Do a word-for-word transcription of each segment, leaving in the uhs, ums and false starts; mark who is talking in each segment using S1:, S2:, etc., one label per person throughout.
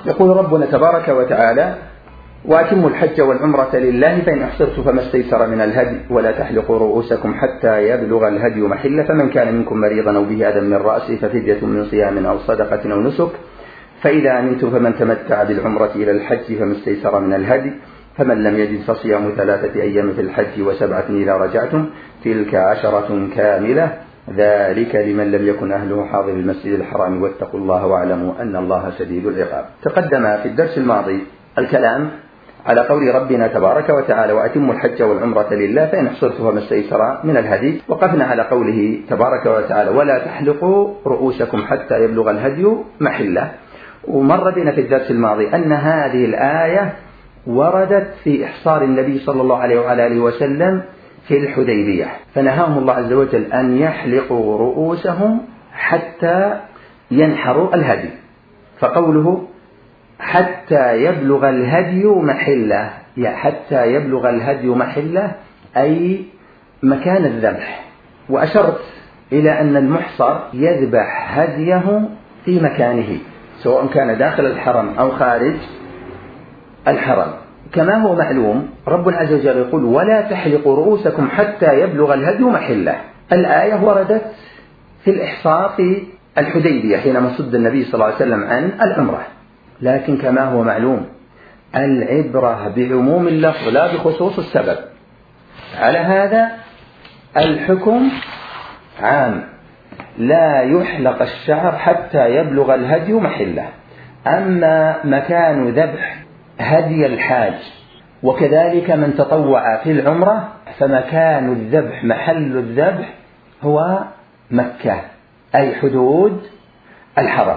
S1: يقول ربنا تبارك وتعالى: وأتموا الحج والعمرة لله فإن أحصرتم فما استيسر من الهدي ولا تحلقوا رؤوسكم حتى يبلغ الهدي محله فمن كان منكم مريضا أو به أذى من رأسه ففدية من صيام أو صدقة أو نسك فإذا أمنتم فمن تمتع بالعمرة إلى الحج فما استيسر من الهدي فمن لم يجد فصيام ثلاثة أيام في الحج وسبعة إذا رجعتم تلك عشرة كاملة ذلك لمن لم يكن أهله حاضر المسجد الحرام واتقوا الله واعلموا أن الله شديد العقاب. تقدم في الدرس الماضي الكلام على قول ربنا تبارك وتعالى: وأتموا الحج والعمرة لله فإن أحصرتم فما استيسر من الهدي. وقفنا على قوله تبارك وتعالى: ولا تحلقوا رؤوسكم حتى يبلغ الهدي محله. ومر بنا في الدرس الماضي أن هذه الآية وردت في إحصار النبي صلى الله عليه وعلى آله وسلم في الحديبية، فنهاهم الله عز وجل أن يحلقوا رؤوسهم حتى ينحروا الهدي. فقوله حتى يبلغ الهدي محله، يعني حتى يبلغ الهدي محله أي مكان الذبح. وأشرت إلى أن المحصر يذبح هديه في مكانه سواء كان داخل الحرم أو خارج الحرم. كما هو معلوم ربنا عز وجل يقول: ولا تحلقوا رؤوسكم حتى يبلغ الهدي محله. الآية وردت في الإحصار في الحديبية حينما صد النبي صلى الله عليه وسلم عن العمرة، لكن كما هو معلوم العبرة بعموم اللفظ لا بخصوص السبب. على هذا الحكم عام، لا يحلق الشعر حتى يبلغ الهدي محله. أما مكان ذبح هدي الحاج وكذلك من تطوع في العمرة فمكان الذبح محل الذبح هو مكة أي حدود الحرم،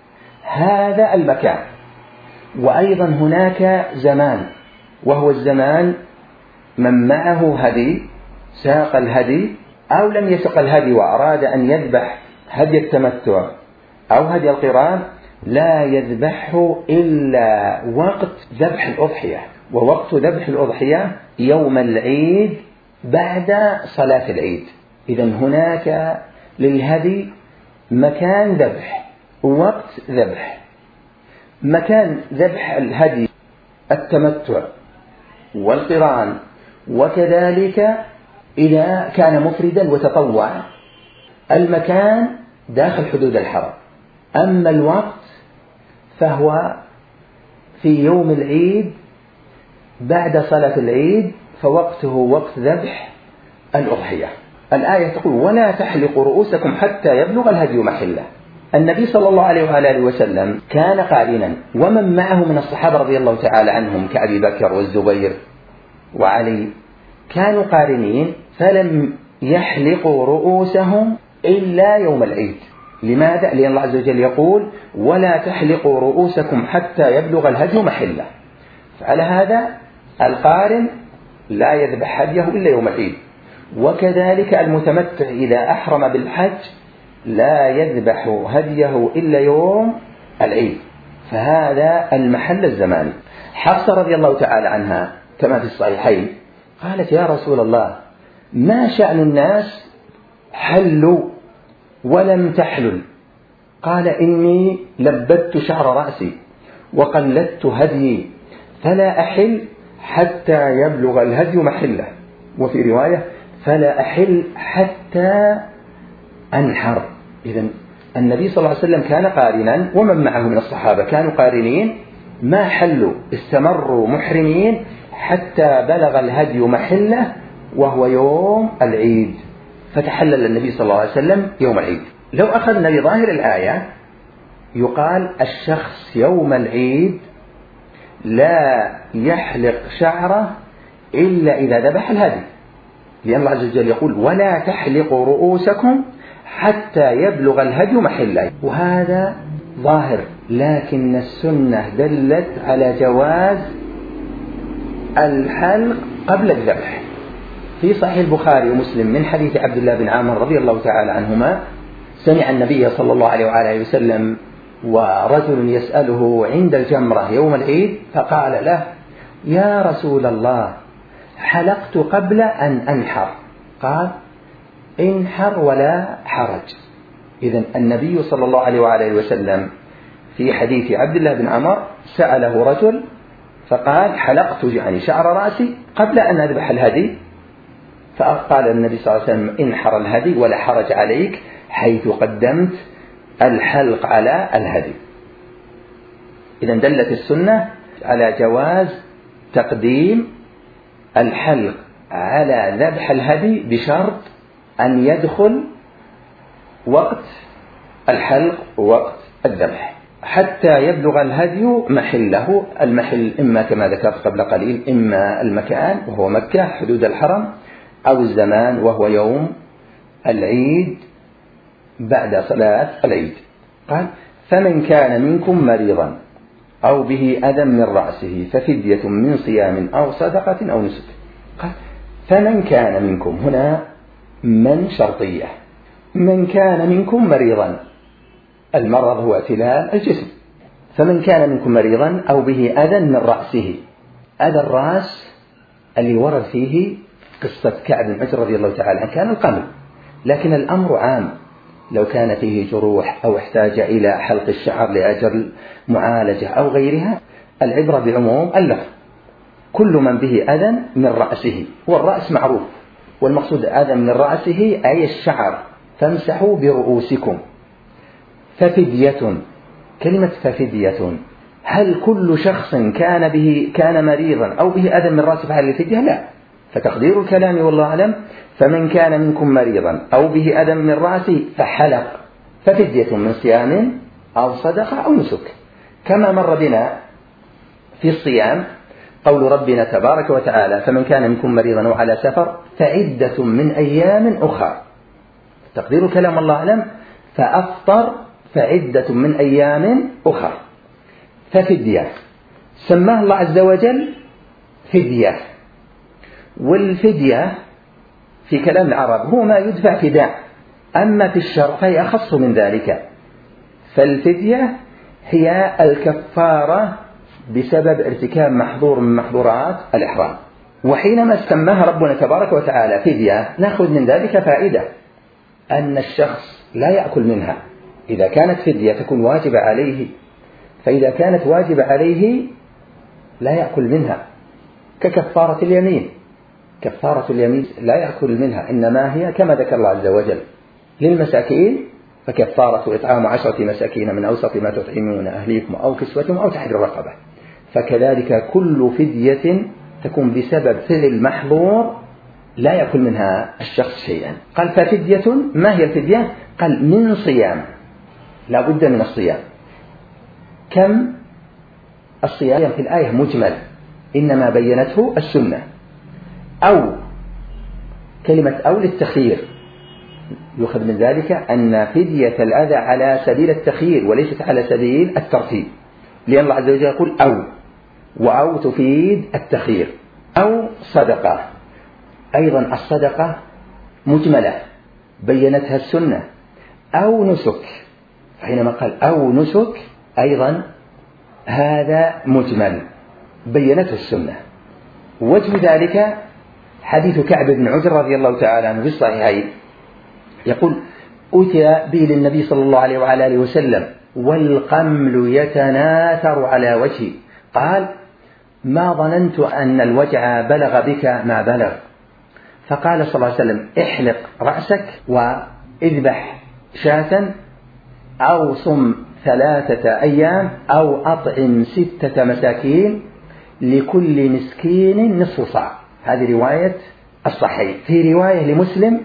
S1: هذا المكان. وأيضا هناك زمان وهو الزمان من معه هدي ساق الهدي أو لم يسق الهدي وأراد أن يذبح هدي التمتع أو هدي القران لا يذبحه إلا وقت ذبح الأضحية، ووقت ذبح الأضحية يوم العيد بعد صلاة العيد. إذن هناك للهدي مكان ذبح ووقت ذبح. مكان ذبح الهدي التمتع والقران وكذلك إذا كان مفردا وتطوع المكان داخل حدود الحرم. أما الوقت فهو في يوم العيد بعد صلاة العيد، فوقته وقت ذبح الأضحية. الآية تقول: ولا تحلقوا رؤوسكم حتى يبلغ الهدي محله. النبي صلى الله عليه وآله وسلم كان قارنا، ومن معه من الصحابة رضي الله تعالى عنهم كأبي بكر والزبير وعلي كانوا قارنين فلم يحلقوا رؤوسهم إلا يوم العيد. لماذا؟ لأن الله عز وجل يقول: ولا تحلقوا رؤوسكم حتى يبلغ الهدي محله. فعلى هذا القارن لا يذبح هديه إلا يوم العيد، وكذلك المتمتع إذا أحرم بالحج لا يذبح هديه إلا يوم العيد. فهذا المحل الزماني. حفصة رضي الله تعالى عنها كما في الصحيحين قالت: يا رسول الله، ما شأن الناس حلوا ولم تحلل؟ قال: إني لبدت شعر رأسي وقلدت هديي فلا أحل حتى يبلغ الهدي محله، وفي رواية: فلا أحل حتى أنحر. إذن النبي صلى الله عليه وسلم كان قارنا ومن معه من الصحابة كانوا قارنين، ما حلوا، استمروا محرمين حتى بلغ الهدي محله وهو يوم العيد، فتحلل النبي صلى الله عليه وسلم يوم العيد. لو أخذنا بظاهر الآية يقال الشخص يوم العيد لا يحلق شعره إلا إذا ذبح الهدي، لأن الله عز وجل يقول: ولا تحلقوا رؤوسكم حتى يبلغ الهدي محله. وهذا ظاهر، لكن السنة دلت على جواز الحلق قبل الذبح. في صحيح البخاري ومسلم من حديث عبد الله بن عامر رضي الله تعالى عنهما سمع النبي صلى الله عليه وآله وسلم ورجل يسأله عند الجمرة يوم العيد فقال له: يا رسول الله، حلقت قبل أن أنحر. قال: انحر ولا حرج. إذن النبي صلى الله عليه وآله وسلم في حديث عبد الله بن عمر سأله رجل فقال حلقت يعني شعر رأسي قبل أن أذبح الهدي، فقال النبي صلى الله عليه وسلم انحر الهدي ولا حرج عليك حيث قدمت الحلق على الهدي. إذن دلت السنة على جواز تقديم الحلق على ذبح الهدي بشرط أن يدخل وقت الحلق ووقت الذبح حتى يبلغ الهدي محله. المحل إما كما ذكرت قبل قليل إما المكان وهو مكة حدود الحرم، أو الزمان وهو يوم العيد بعد صلاة العيد. قال فمن كان منكم مريضا أو به أذى من رأسه ففدية من صيام أو صدقة أو نسك. قال فمن كان منكم، هنا من شرطية، من كان منكم مريضا، المرض هو اعتلال الجسم، فمن كان منكم مريضا أو به أذى من رأسه. أذى الرأس اللي ورد فيه قصة كعب بن عجرة رضي الله تعالى عنه كان القمل، لكن الأمر عام، لو كان فيه جروح أو احتاج إلى حلق الشعر لأجل معالجة أو غيرها، العبرة بعموم اللفظ. كل من به أذى من رأسه، والرأس معروف، والمقصود أذى من رأسه أي الشعر، فامسحوا برؤوسكم. ففدية، كلمة ففدية، هل كل شخص كان به كان مريضا أو به أذى من رأسه فهل الفدية؟ لا، فتقدير الكلام والله أعلم فمن كان منكم مريضا أو به أذى من رأسه فحلق ففدية من صيام أو صدقة أو نسك. كما مر بنا في الصيام قول ربنا تبارك وتعالى فمن كان منكم مريضا أو على سفر فعدة من أيام أخرى. تقدير كلام الله أعلم فأفطر فعدة من أيام أخرى. ففدية سماه الله عز وجل فدية، والفدية في كلام العرب هو ما يدفع فداء، أما في الشرع فهي أخص من ذلك. فالفدية هي الكفارة بسبب ارتكاب محظور من محظورات الإحرام. وحينما سماها ربنا تبارك وتعالى فدية نأخذ من ذلك فائدة أن الشخص لا يأكل منها. إذا كانت فدية تكون واجبة عليه، فإذا كانت واجبة عليه لا يأكل منها، ككفارة اليمين. كفارة اليمين لا يأكل منها، إنما هي كما ذكر الله عز وجل للمساكين فكفارة إطعام عشرة مساكين من أوسط ما تطعمون أهليكم أو كسوتهم أو تحرير رقبة. فكذلك كل فدية تكون بسبب فعل المحظور لا يأكل منها الشخص شيئا. قال ففدية، ما هي الفدية؟ قال من صيام، لا بد من الصيام. كم الصيام في الآية مجمل، إنما بينته السنة. أو كلمة أو للتخيير، يؤخذ من ذلك أن فدية الأذى على سبيل التخيير وليست على سبيل الترتيب، لأن الله عز وجل يقول أو، وأو تفيد التخيير. أو صدقة، أيضا الصدقة مجملة بينتها السنة. أو نسك، حينما قال أو نسك أيضا هذا مجمل بينته السنة. وجه ذلك حديث كعب بن عجرة رضي الله تعالى عنه في الصحيحين يقول أتي به للنبي صلى الله عليه وعلى آله وسلم والقمل يتناثر على وجهي، قال ما ظننت أن الوجع بلغ بك ما بلغ، فقال صلى الله عليه وسلم احلق رأسك واذبح شاة أو صم ثلاثة أيام أو أطعم ستة مساكين لكل مسكين نصف صاع. هذه رواية الصحيح. في رواية لمسلم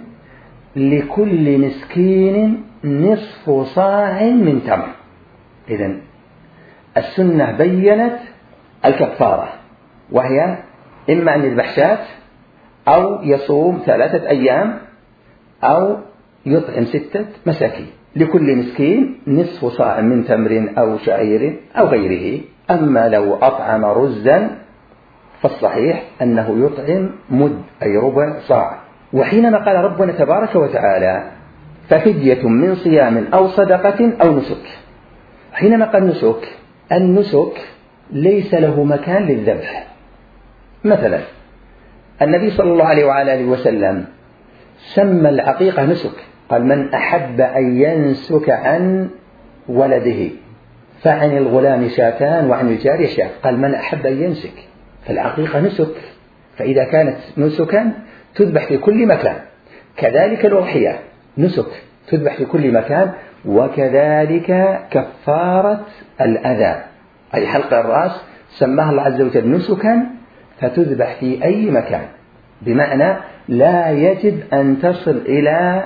S1: لكل مسكين نصف صاع من تمر. إذن السنة بينت الكفارة، وهي إما أن يذبح شاة أو يصوم ثلاثة أيام أو يطعم ستة مساكين لكل مسكين نصف صاع من تمر أو شعير أو غيره. أما لو أطعم رزا فالصحيح أنه يطعم مد أي ربع صاع. وحينما قال ربنا تبارك وتعالى ففدية من صيام أو صدقة أو نسك، حينما قال نسك، النسك ليس له مكان للذبح. مثلا النبي صلى الله عليه وعلى آله وسلم سمى العقيقة نسك، قال من أحب أن ينسك عن ولده فعن الغلام شاتان وعن الجارية شاة. قال من أحب أن ينسك فالعقيقة نسك، فإذا كانت نسكا تذبح في كل مكان. كذلك الأضحية نسك تذبح في كل مكان. وكذلك كفارة الأذى أي حلق الرأس سماها الله عز وجل نسكا فتذبح في أي مكان، بمعنى لا يجب أن تصل إلى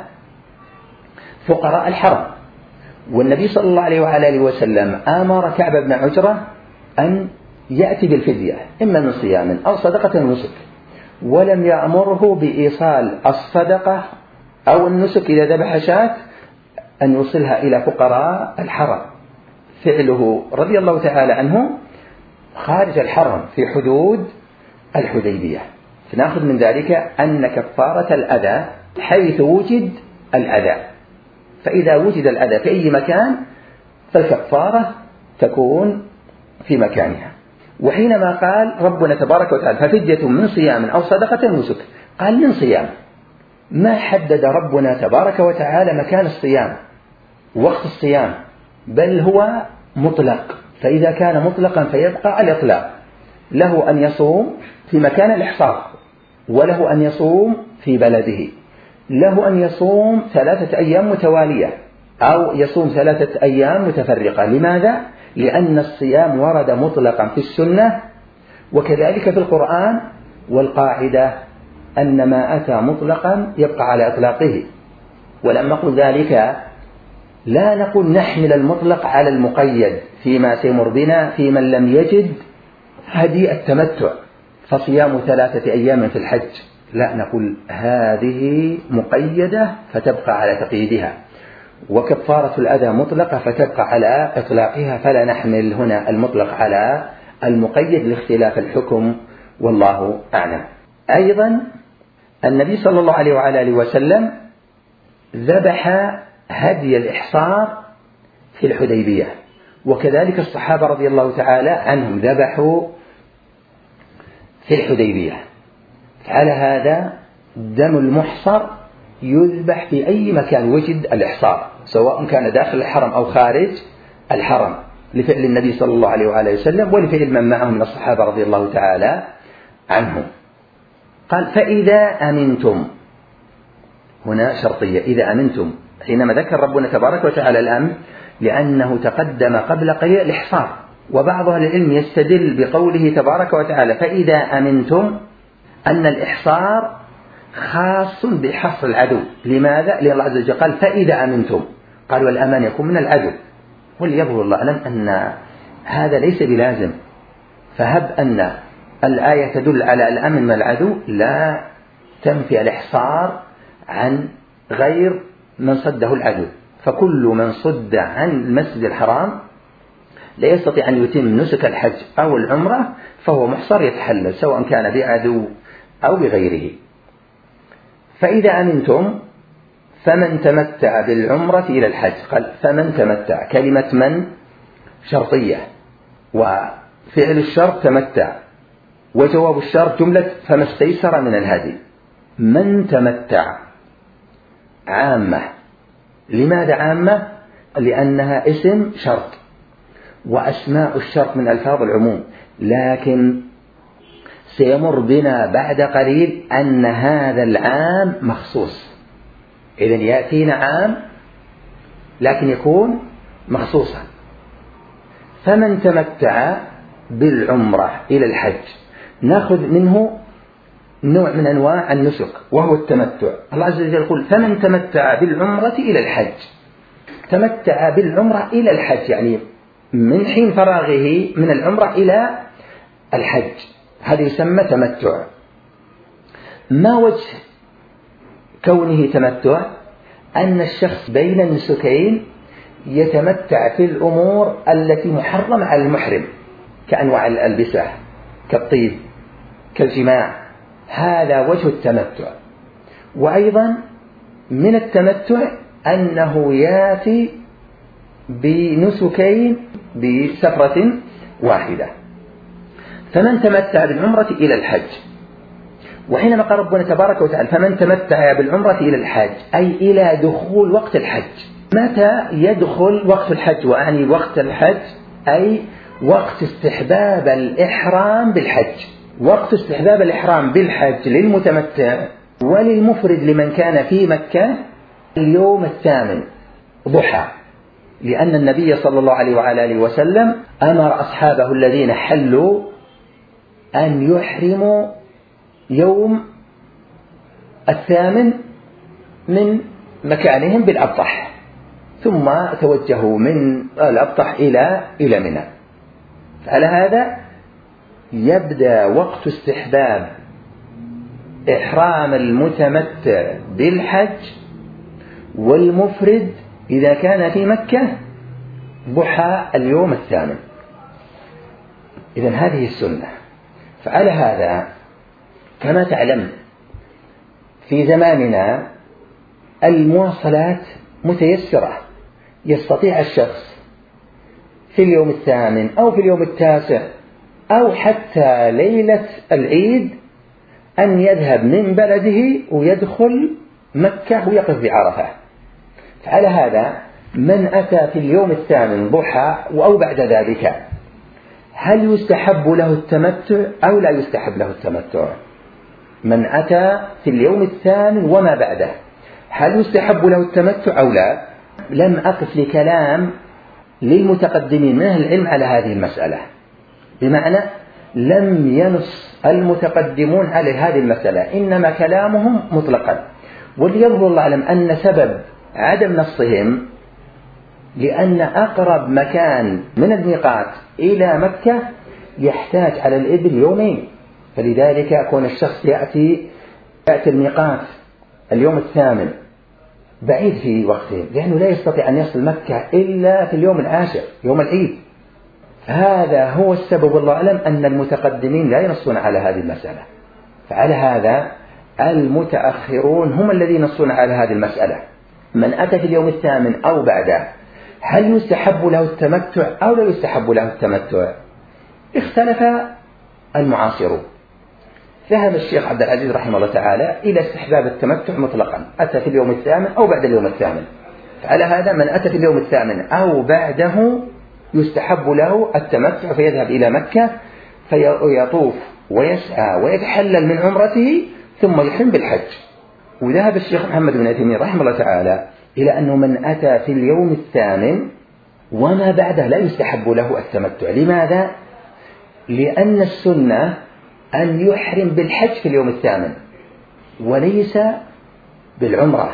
S1: فقراء الحرم. والنبي صلى الله عليه وعلى آله وسلم أمر كعب بن عجرة أن يأتي بالفدية إما من صيام أو صدقة ونسك، ولم يأمره بإيصال الصدقة أو النسك إذا ذبح شاة أن يوصلها إلى فقراء الحرم. فعله رضي الله تعالى عنه خارج الحرم في حدود الحديبية. فنأخذ من ذلك أن كفارة الأذى حيث وجد الأذى، فإذا وجد الأذى في أي مكان فالكفارة تكون في مكانها. وحينما قال ربنا تبارك وتعالى ففدية من صيام أو صدقة ونسك، قال من صيام، ما حدد ربنا تبارك وتعالى مكان الصيام وقت الصيام، بل هو مطلق. فإذا كان مطلقا فيبقى على الإطلاق، له أن يصوم في مكان الإحصار، وله أن يصوم في بلده، له أن يصوم ثلاثة أيام متوالية أو يصوم ثلاثة أيام متفرقة. لماذا؟ لأن الصيام ورد مطلقا في السنة وكذلك في القرآن، والقاعدة أن ما أتى مطلقا يبقى على إطلاقه. ولم نقل ذلك لا نقول نحمل المطلق على المقيد فيما سيمر بنا في من لم يجد هدي التمتع فصيام ثلاثة أيام في الحج، لا، نقول هذه مقيدة فتبقى على تقييدها، وكفارة الأذى مطلقة فتبقى على إطلاقها، فلا نحمل هنا المطلق على المقيد لاختلاف الحكم، والله أعلم. أيضا النبي صلى الله عليه وعلى آله وسلم ذبح هدي الإحصار في الحديبية، وكذلك الصحابة رضي الله تعالى عنهم ذبحوا في الحديبية. على هذا دم المحصر يذبح في أي مكان وجد الإحصار، سواء كان داخل الحرم أو خارج الحرم، لفعل النبي صلى الله عليه وآله وسلم ولفعل من معه من الصحابة رضي الله تعالى عنهم. قال فإذا أمنتم، هنا شرطية، إذا أمنتم، حينما ذكر ربنا تبارك وتعالى الأمن لأنه تقدم قبل قليل الإحصار، وبعض أهل العلم يستدل بقوله تبارك وتعالى فإذا أمنتم أن الإحصار خاص بحصر العدو. لماذا؟ لأن الله عز وجل قال فإذا أمنتم، قال والأمان يكون من العدو، وليظهر الله أعلم أن هذا ليس بلازم، فهب أن الآية تدل على الأمن من العدو لا تنفي الإحصار عن غير من صده العدو، فكل من صد عن المسجد الحرام لا يستطيع أن يتم نسك الحج أو العمرة فهو محصر يتحلل، سواء كان بعدو أو بغيره. فإذا أمنتم فمن تمتع بالعمرة إلى الحج، قال فمن تمتع، كلمة من شرطية، وفعل الشرط تمتع، وجواب الشرط جملة فما استيسر من الهدي. من تمتع عامة. لماذا عامة؟ لأنها اسم شرط، وأسماء الشرط من ألفاظ العموم، لكن سيمر بنا بعد قليل أن هذا العام مخصوص، إذن يأتينا عام لكن يكون مخصوصا. فمن تمتع بالعمرة إلى الحج، نأخذ منه نوع من أنواع النسك وهو التمتع. الله عز وجل يقول فمن تمتع بالعمرة إلى الحج، تمتع بالعمرة إلى الحج يعني من حين فراغه من العمرة إلى الحج، هذا يسمى تمتع. ما وجه كونه تمتع؟ أن الشخص بين النسكين يتمتع في الأمور التي محرمة على المحرم كأنواع الألبسة كالطيب كالجماع، هذا وجه التمتع. وأيضا من التمتع أنه يأتي بنسكين بسفرة واحدة. فمن تمتع بالعمرة إلى الحج، وحينما قال ربنا تبارك وتعالى فمن تمتع بالعمرة إلى الحج أي إلى دخول وقت الحج. متى يدخل وقت الحج؟ وأعني وقت الحج أي وقت استحباب الإحرام بالحج. وقت استحباب الإحرام بالحج للمتمتع وللمفرد لمن كان في مكة اليوم الثامن ضحى، لأن النبي صلى الله عليه وعلى آله وسلم أمر أصحابه الذين حلوا أن يحرموا يوم الثامن من مكانهم بالأبطح، ثم توجهوا من الأبطح إلى إلى منى. على هذا يبدأ وقت استحباب إحرام المتمتع بالحج والمفرد إذا كان في مكة ضحى اليوم الثامن. إذن هذه السنة. فعلى هذا كما تعلم في زماننا المواصلات متيسرة، يستطيع الشخص في اليوم الثامن أو في اليوم التاسع أو حتى ليلة العيد أن يذهب من بلده ويدخل مكة ويقف بعرفة. فعلى هذا من أتى في اليوم الثامن ضحى أو بعد ذلك هل يستحب له التمتع أو لا يستحب له التمتع؟ من أتى في اليوم الثامن وما بعده هل يستحب له التمتع أو لا؟ لم أقف لكلام للمتقدمين من أهل العلم على هذه المسألة، بمعنى لم ينص المتقدمون على هذه المسألة، إنما كلامهم مطلقا. وليظهر الله أعلم أن سبب عدم نصهم لأن أقرب مكان من الميقات إلى مكة يحتاج على الإبل يومين، فلذلك يكون الشخص يأتي يأتي الميقات اليوم الثامن بعيد في وقته، لأنه لا يستطيع أن يصل مكة إلا في اليوم العاشر يوم العيد. هذا هو السبب والله أعلم أن المتقدمين لا ينصون على هذه المسألة. فعلى هذا المتأخرون هم الذين ينصون على هذه المسألة. من أتى في اليوم الثامن أو بعده هل يستحب له التمتع أو لا يستحب له التمتع؟ اختلف المعاصرون. ذهب الشيخ عبد العزيز رحمه الله تعالى إلى استحباب التمتع مطلقا، أتى في اليوم الثامن أو بعد اليوم الثامن. فعلى هذا من أتى في اليوم الثامن أو بعده يستحب له التمتع، فيذهب إلى مكة فيطوف ويسعى ويتحلل من عمرته ثم يحرم بالحج. وذهب الشيخ محمد بن عثيمين رحمه الله تعالى إلى أنه من أتى في اليوم الثامن وما بعده لا يستحب له التمتع. لماذا؟ لأن السنة أن يحرم بالحج في اليوم الثامن وليس بالعمرة،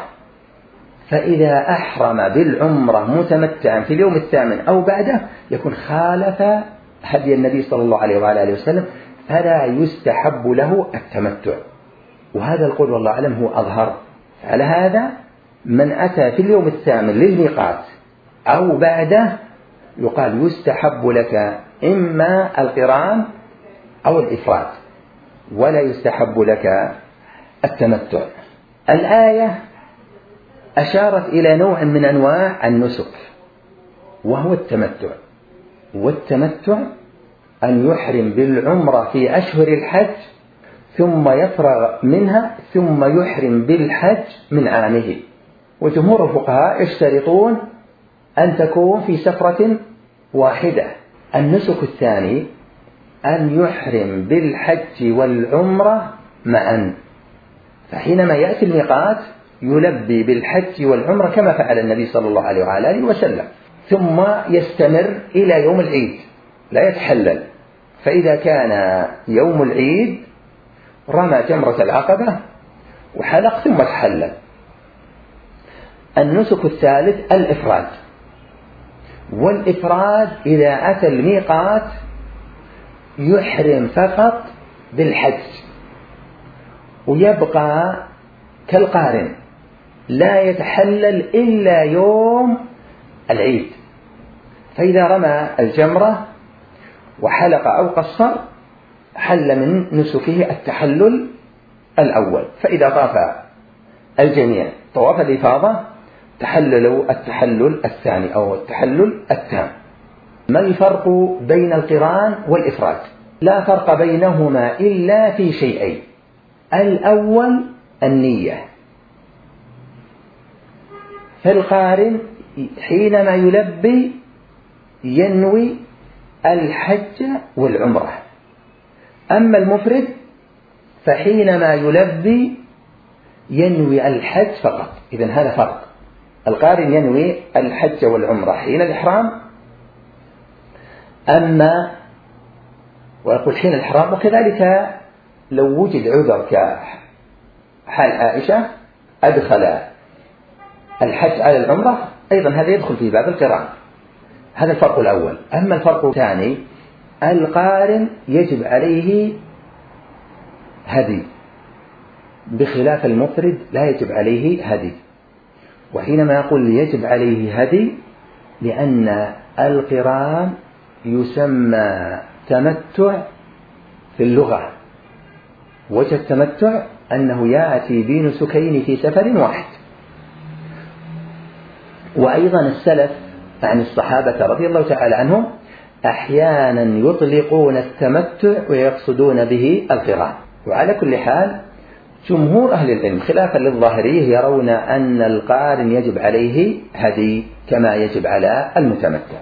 S1: فإذا أحرم بالعمرة متمتعا في اليوم الثامن أو بعده يكون خالف هدي النبي صلى الله عليه وعلى آله وسلم، فلا يستحب له التمتع. وهذا القول والله أعلم هو أظهر. على هذا من أتى في اليوم الثامن للميقات أو بعده يقال يستحب لك إما القران أو الإفراد، ولا يستحب لك التمتع. الآية أشارت إلى نوع من أنواع النسك وهو التمتع، والتمتع أن يحرم بالعمرة في أشهر الحج ثم يفرغ منها ثم يحرم بالحج من عامه. وجمهور الفقهاء يشترطون أن تكون في سفرة واحدة. النسك الثاني أن يحرم بالحج والعمرة معا، فحينما يأتي الميقات يلبي بالحج والعمرة كما فعل النبي صلى الله عليه وعلى آله وسلم، ثم يستمر إلى يوم العيد لا يتحلل. فإذا كان يوم العيد رمى جمرة العقبة وحلق ثم تحلل. النسك الثالث الإفراد، والإفراد إذا أتى الميقات يحرم فقط بالحج ويبقى كالقارن لا يتحلل إلا يوم العيد. فإذا رمى الجمرة وحلق أو قصر حل من نسكه التحلل الأول. فإذا طاف الجميع طواف الإفاضة تحللوا التحلل الثاني أو التحلل التام. ما الفرق بين القران والإفراد؟ لا فرق بينهما إلا في شيئين. الأول النية، فالقارن حينما يلبي ينوي الحج والعمرة. أما المفرد فحينما يلبي ينوي الحج فقط. إذن هذا فرق. القارن ينوي الحج والعمرة حين الإحرام، أما ويقول حين الإحرام. وكذلك لو وجد عذر كحال عائشة أدخل الحج على العمرة أيضا هذا يدخل في باب القران. هذا الفرق الأول. أما الفرق الثاني، القارن يجب عليه هدي بخلاف المفرد لا يجب عليه هدي. وحينما يقول يجب عليه هدي لأن القران يسمى تمتع في اللغة. وجه التمتع أنه يأتي بنسكين في سفر واحد. وأيضا السلف عن الصحابة رضي الله تعالى عنهم أحيانا يطلقون التمتع ويقصدون به القران. وعلى كل حال جمهور أهل العلم خلافا للظاهرية يرون أن القارن يجب عليه هدي كما يجب على المتمتع.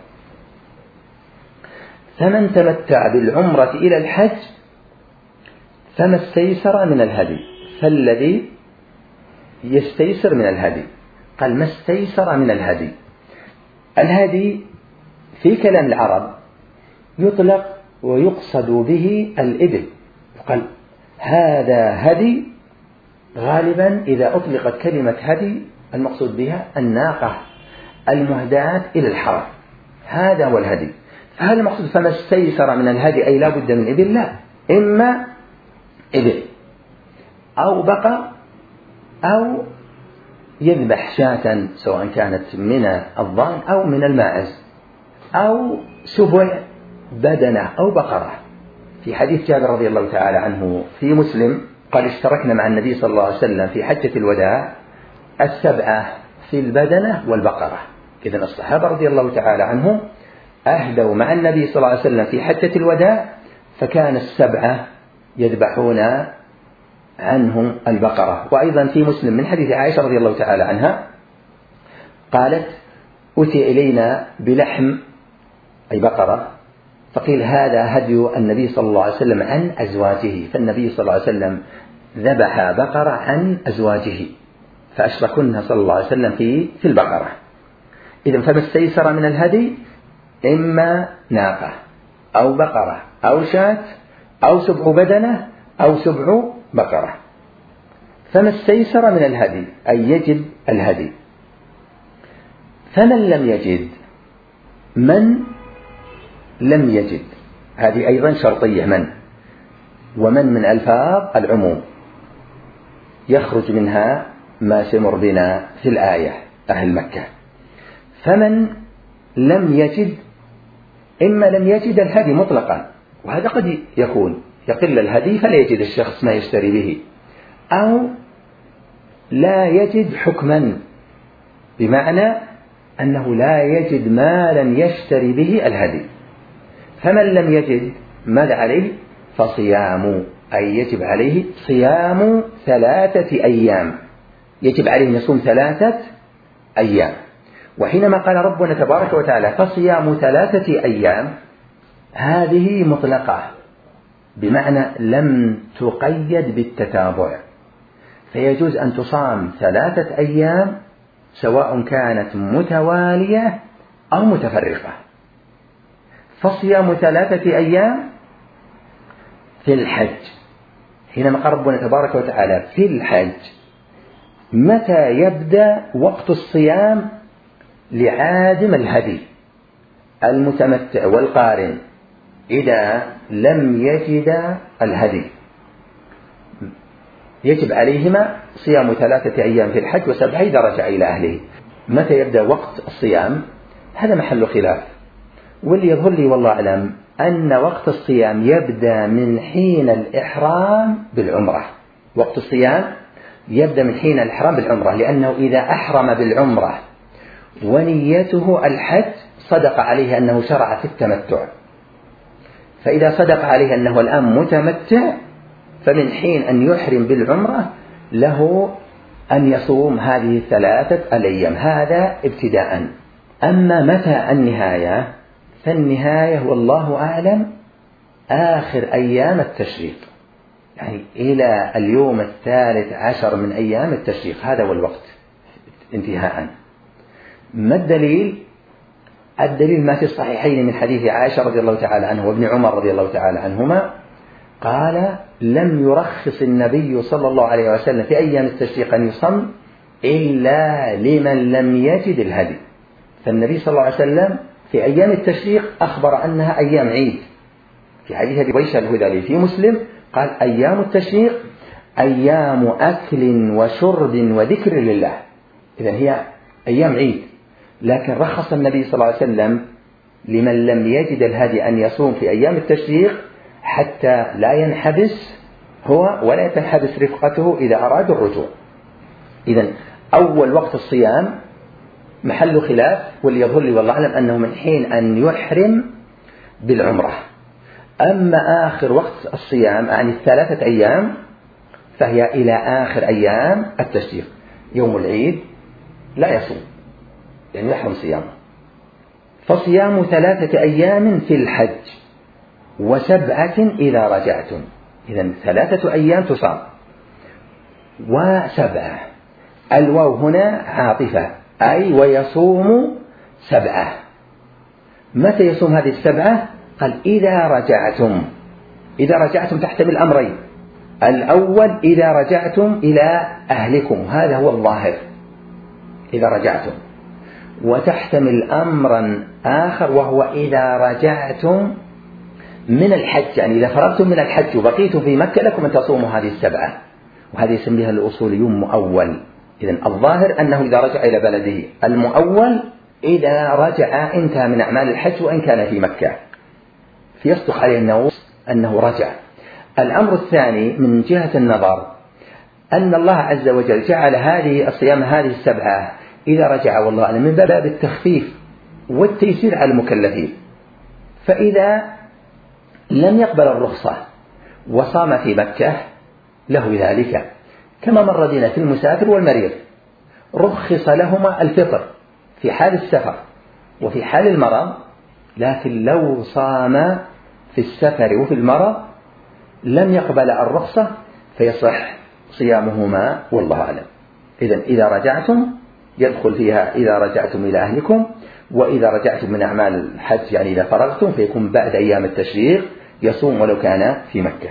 S1: فمن تمتع بالعمرة إلى الحج فما استيسر من الهدي. فالذي يستيسر من الهدي، قال ما استيسر من الهدي. الهدي في كلام العرب يطلق ويقصد به الإبل. قال هذا هدي، غالبا إذا أطلقت كلمة هدي المقصود بها الناقة المهداة إلى الحرم، هذا هو الهدي. فهذا المقصود. فما استيسر من الهدي أي لا بد من إبل، لا، إما إبل أو بقر أو يذبح شاة سواء كانت من الضان أو من الماعز أو سبع بدنة أو بقرة. في حديث جابر رضي الله تعالى عنه في مسلم قال اشتركنا مع النبي صلى الله عليه وسلم في حجة الوداع السبعة في البدنة والبقرة. إذن الصحابة رضي الله تعالى عنهم أهدوا مع النبي صلى الله عليه وسلم في حجة الوداع، فكان السبعة يذبحون عنهم البقرة. وأيضا في مسلم من حديث عائشة رضي الله تعالى عنها قالت أتي إلينا بلحم أي بقرة فقيل هذا هدي النبي صلى الله عليه وسلم عن أزواجه. فالنبي صلى الله عليه وسلم ذبح بقرة عن أزواجه فأشركنها صلى الله عليه وسلم في في البقرة. إذن فما استيسر من الهدي إما ناقة أو بقرة أو شاة أو سبع بدنة أو سبع بقرة. فما استيسر من الهدي أي يجب الهدي. فمن لم يجد، من لم يجد هذه أيضا شرطية. من ومن من ألفاظ العموم يخرج منها ما سيمر بنا في الآية أهل مكة. فمن لم يجد إما لم يجد الهدي مطلقا، وهذا قد يكون يقل الهدي فلا يجد الشخص ما يشتري به، أو لا يجد حكما بمعنى أنه لا يجد مالا يشتري به الهدي. فمن لم يجد ماذا عليه؟ فصيام، أي يجب عليه صيام ثلاثة أيام، يجب عليه يصوم ثلاثة أيام. وحينما قال ربنا تبارك وتعالى فصيام ثلاثة أيام هذه مطلقة بمعنى لم تقيد بالتتابع، فيجوز أن تصام ثلاثة أيام سواء كانت متوالية أو متفرقة. فصيام ثلاثة أيام في الحج، حينما قال ربنا تبارك وتعالى في الحج متى يبدأ وقت الصيام لعادم الهدي المتمتع والقارن إذا لم يجد الهدي؟ يجب عليهما صيام ثلاثة أيام في الحج وسبعة إذا رجع إلى أهله. متى يبدأ وقت الصيام هذا محل خلاف، واللي يظهر لي والله أعلم أن وقت الصيام يبدأ من حين الإحرام بالعمرة. وقت الصيام يبدأ من حين الإحرام بالعمرة، لأنه إذا أحرم بالعمرة ونيته الحج صدق عليه أنه شرع في التمتع، فإذا صدق عليه أنه الآن متمتع فمن حين أن يحرم بالعمرة له أن يصوم هذه الثلاثة الأيام، هذا ابتداء. أما متى النهاية فالنهاية والله أعلم آخر أيام التشريق، يعني إلى اليوم الثالث عشر من أيام التشريق، هذا هو الوقت انتهاء. ما الدليل؟ الدليل ما في الصحيحين من حديث عائشة رضي الله تعالى عنه وابن عمر رضي الله تعالى عنهما قال: لم يرخص النبي صلى الله عليه وسلم في أيام التشريق أن يصم إلا لمن لم يجد الهدي. فالنبي صلى الله عليه وسلم في أيام التشريق أخبر أنها أيام عيد، في حديث أبي بيشة الهذلي في مسلم قال: أيام التشريق أيام أكل وشرب وذكر لله، إذن هي أيام عيد. لكن رخص النبي صلى الله عليه وسلم لمن لم يجد الهدي أن يصوم في أيام التشريق حتى لا ينحبس هو ولا تنحبس رفقته إذا أرادوا الرجوع. إذن أول وقت الصيام محل خلاف، واللي يظهر لي والله أعلم أنه من حين أن يحرم بالعمرة. أما آخر وقت الصيام يعني الثلاثة أيام فهي إلى آخر أيام التشريق، يوم العيد لا يصوم يعني يحرم صيامه. فصيام ثلاثة أيام في الحج وسبعة إذا رجعتم، إذن ثلاثة أيام تصام وسبعة، الواو هنا عاطفة أي ويصوم سبعة. متى يصوم هذه السبعة؟ قال: إذا رجعتم. إذا رجعتم تحتمل أمرين: الأول إذا رجعتم إلى أهلكم، هذا هو الظاهر إذا رجعتم، وتحتمل أمرا آخر وهو إذا رجعتم من الحج، يعني إذا فرغتم من الحج وبقيتم في مكة لكم أن تصوموا هذه السبعة، وهذه يسميها الأصوليون مؤول. إذن الظاهر أنه إذا رجع إلى بلده، المؤول إذا رجع انتهى من أعمال الحج وإن كان في مكة، فيصدق عليه النص أنه رجع. الأمر الثاني من جهة النظر أن الله عز وجل جعل هذه الصيام هذه السبعة إذا رجع والله أعلم من باب التخفيف والتيسير على المكلفين. فإذا لم يقبل الرخصة وصام في مكة له ذلك، كما مر بنا في المسافر والمريض رخص لهما الفطر في حال السفر وفي حال المرض، لكن لو صام في السفر وفي المرض لم يقبل الرخصة فيصح صيامهما والله أعلم. إذن إذا رجعتم يدخل فيها إذا رجعتم إلى أهلكم، وإذا رجعتم من أعمال الحج يعني إذا فرغتم فيكون بعد أيام التشريق يصوم ولو كان في مكة.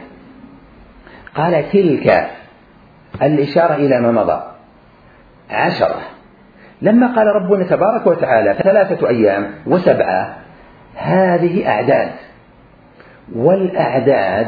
S1: قال: تلك الإشارة إلى ما مضى عشرة. لما قال ربنا تبارك وتعالى ثلاثة أيام وسبعة، هذه أعداد، والأعداد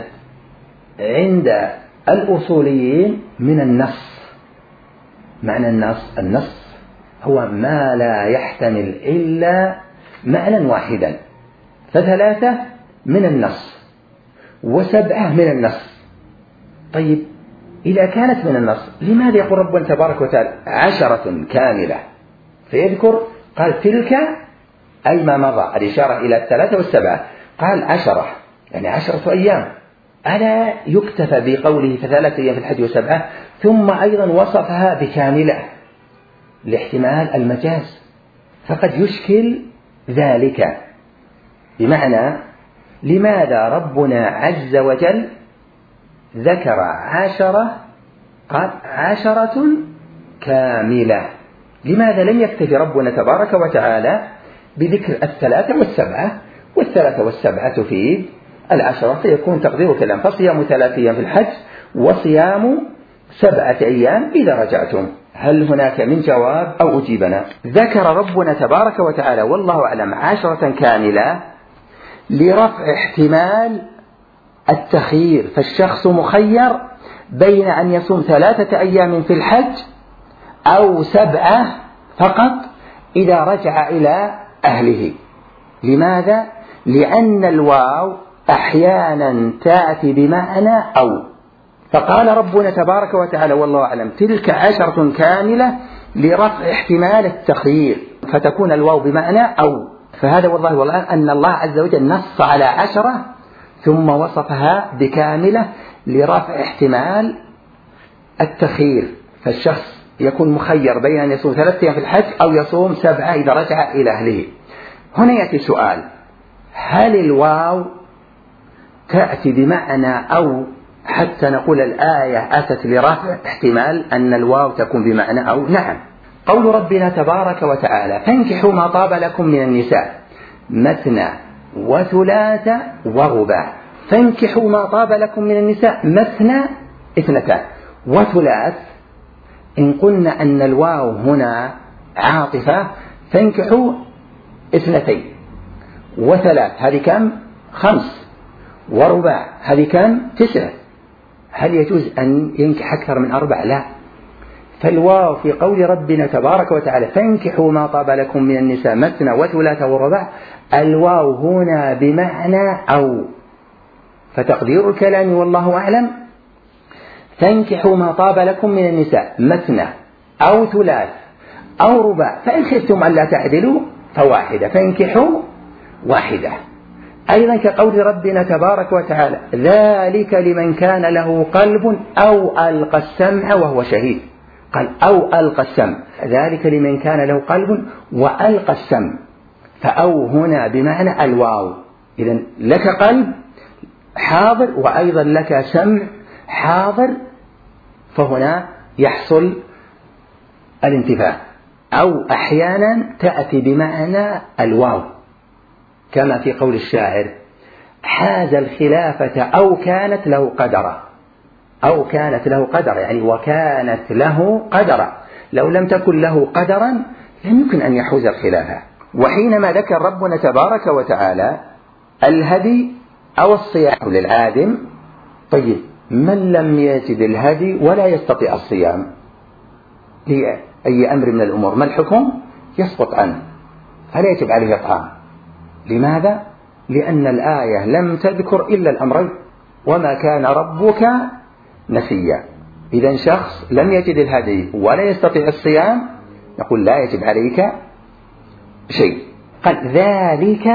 S1: عند الأصوليين من النص. معنى النص، النص هو ما لا يحتمل إلا معنى واحدا، فثلاثة من النص وسبعة من النص. طيب إذا كانت من النص لماذا يقول ربنا تبارك وتعالى عشرة كاملة؟ فيذكر قال تلك أي ما مضى، الإشارة إلى الثلاثة والسبعة، قال عشرة يعني عشرة أيام. ألا يكتفى بقوله فثلاثة أيام في الحج وسبعة، ثم أيضا وصفها بكاملة لاحتمال المجاز، فقد يشكل ذلك. بمعنى لماذا ربنا عز وجل ذكر عشرة قال عشرة كاملة؟ لماذا لم يكتفي ربنا تبارك وتعالى بذكر الثلاثة والسبعة، والثلاثة والسبعة تفيد العشرة، فيكون تقدير كلام فصيام ثلاثة أيام في الحج وصيام سبعة أيام إذا رجعتم. هل هناك من جواب أو أجيبنا؟ ذكر ربنا تبارك وتعالى والله أعلم عشرة كاملة لرفع احتمال التخيير، فالشخص مخير بين أن يصوم ثلاثة أيام في الحج أو سبعة فقط إذا رجع إلى أهله. لماذا؟ لأن الواو أحيانا تأتي بمعنى أو، فقال ربنا تبارك وتعالى والله أعلم تلك عشرة كاملة لرفع احتمال التخيير، فتكون الواو بمعنى أو. فهذا والله والله أن الله عز وجل نص على عشرة ثم وصفها بكاملة لرفع احتمال التخيير، فالشخص يكون مخير بين أن يصوم ثلاثة أيام في الحج أو يصوم سبعة إذا رجع إلى أهله. هنا يأتي سؤال: هل الواو تأتي بمعنى أو حتى نقول الآية أتت لرفع احتمال أن الواو تكون بمعنى أو؟ نعم. قول ربنا تبارك وتعالى فانكحوا ما طاب لكم من النساء مثنى وثلاث ورباع. فانكحوا ما طاب لكم من النساء مثنى اثنتان وثلاث، إن قلنا أن الواو هنا عاطفة فانكحوا اثنتين وثلاث هذه كم؟ خمس، ورباع هذه كم؟ تسعة. هل يجوز أن ينكح أكثر من أربع؟ لا. فالواو في قول ربنا تبارك وتعالى فانكحوا ما طاب لكم من النساء مثنى وثلاث ورباع، الواو هنا بمعنى أو، فتقدير الكلام والله أعلم فانكحوا ما طاب لكم من النساء مثنى أو ثلاث أو رباع، فإن خفتم ألا تعدلوا فواحدة، فانكحوا واحدة. أيضا كقول ربنا تبارك وتعالى ذلك لمن كان له قلب أو ألقى السمع وهو شهيد. قال أو ألقى السمع، ذلك لمن كان له قلب وألقى السمع، فأو هنا بمعنى الواو. إذن لك قلب حاضر وأيضا لك سمع حاضر، فهنا يحصل الانتفاع. أو أحيانا تأتي بمعنى الواو كما في قول الشاعر حاز الخلافة أو كانت له قدرا، أو كانت له قدرا يعني وكانت له قدرا، لو لم تكن له قدرا لم يمكن أن يحوز الخلافة. وحينما ذكر ربنا تبارك وتعالى الهدي أو الصيام للعادم، طيب من لم يجد الهدي ولا يستطيع الصيام لأي أمر من الأمور ما الحكم؟ يسقط عنه فلا يجب عليه إطعام. لماذا؟ لأن الآية لم تذكر إلا الأمرين وما كان ربك نسيا. إذن شخص لم يجد الهدي ولا يستطيع الصيام نقول لا يجب عليك شيء. قال ذلك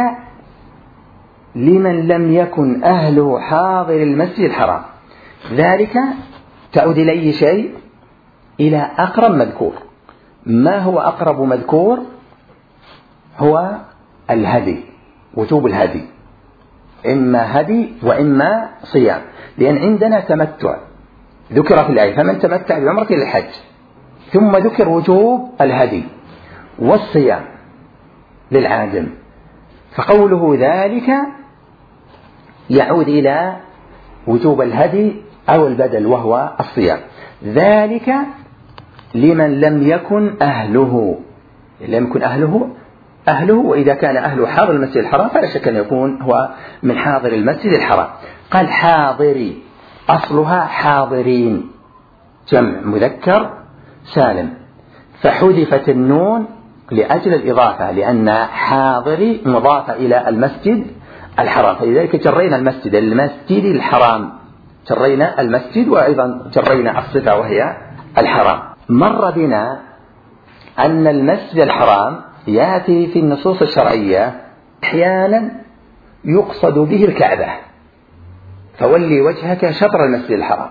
S1: لمن لم يكن أهله حاضر المسجد الحرام. ذلك تعود إلى أي شيء؟ إلى أقرب مذكور. ما هو أقرب مذكور؟ هو الهدي، وجوب الهدي، إما هدي وإما صيام، لأن عندنا تمتع ذكر في الآية فمن تمتع بعمرة إلى الحج، ثم ذكر وجوب الهدي والصيام للعاجم، فقوله ذلك يعود إلى وجوب الهدي أو البدل وهو الصيام. ذلك لمن لم يكن أهله، لم يكن أهله أهله وإذا كان أهله حاضر المسجد الحرام فلا شك أن يكون هو من حاضر المسجد الحرام. قال حاضري، أصلها حاضرين جمع مذكر سالم، فحذفت النون لأجل الإضافة لأن حاضري مضافة إلى المسجد الحرام، فلذلك جرينا المسجد المسجد الحرام، جرينا المسجد وأيضا جرينا الصفة وهي الحرام. مر بنا أن المسجد الحرام يأتي في النصوص الشرعية أحيانا يقصد به الكعبة، فولي وجهك شطر المسجد الحرام،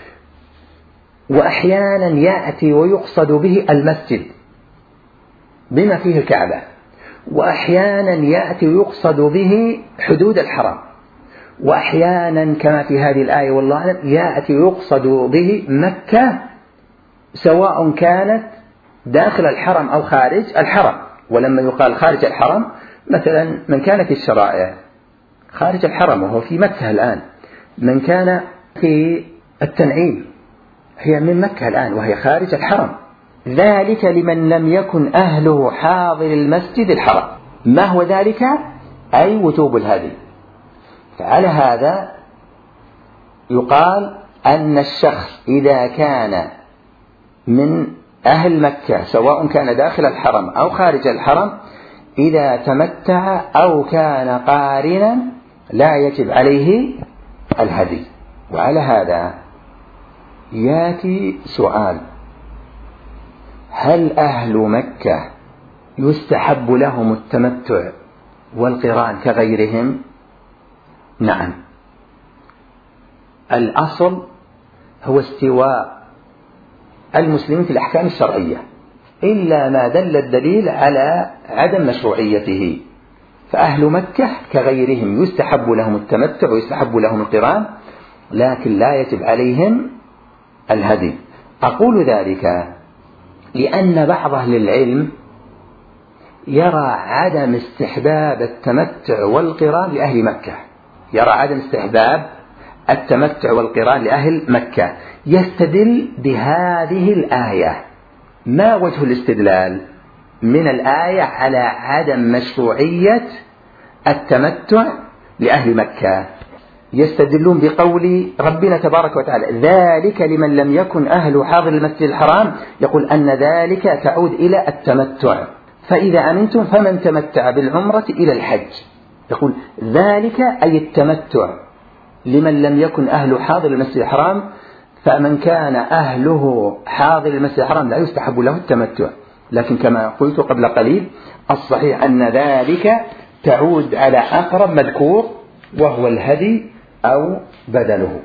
S1: وأحيانا يأتي ويقصد به المسجد بما فيه الكعبة، وأحيانا يأتي ويقصد به حدود الحرم، وأحيانا كما في هذه الآية والله أعلم يأتي ويقصد به مكة سواء كانت داخل الحرم أو خارج الحرم. ولما يقال خارج الحرم مثلا من كان في الشرائع خارج الحرم وهو في مكة الآن، من كان في التنعيم هي من مكة الآن وهي خارج الحرم. ذلك لمن لم يكن أهله حاضر المسجد الحرام. ما هو ذلك؟ أي وجوب الهدي. فعلى هذا يقال أن الشخص إذا كان من أهل مكة سواء كان داخل الحرم أو خارج الحرم إذا تمتع أو كان قارنا لا يجب عليه الهدي. وعلى هذا يأتي سؤال: هل أهل مكة يستحب لهم التمتع والقران كغيرهم؟ نعم، الأصل هو استواء المسلمين في الأحكام الشرعية إلا ما دل الدليل على عدم مشروعيته، فأهل مكة كغيرهم يستحب لهم التمتع ويستحب لهم القران، لكن لا يجب عليهم الهدي. أقول ذلك لأن بعض أهل العلم يرى عدم استحباب التمتع والقران لأهل مكة، يرى عدم استحباب التمتع والقران لأهل مكة، يستدل بهذه الآية. ما وجه الاستدلال من الآية على عدم مشروعية التمتع لأهل مكة؟ يستدلون بقول ربنا تبارك وتعالى: ذلك لمن لم يكن أهل حاضر المسجد الحرام، يقول أن ذلك تعود إلى التمتع، فإذا أمنتم فمن تمتع بالعمرة إلى الحج. يقول ذلك أي التمتع لمن لم يكن أهل حاضر المسجد الحرام، فمن كان أهله حاضر المسجد الحرام لا يستحب له التمتع. لكن كما قلت قبل قليل الصحيح أن ذلك تعود على أقرب مذكور وهو الهدي أو بدله.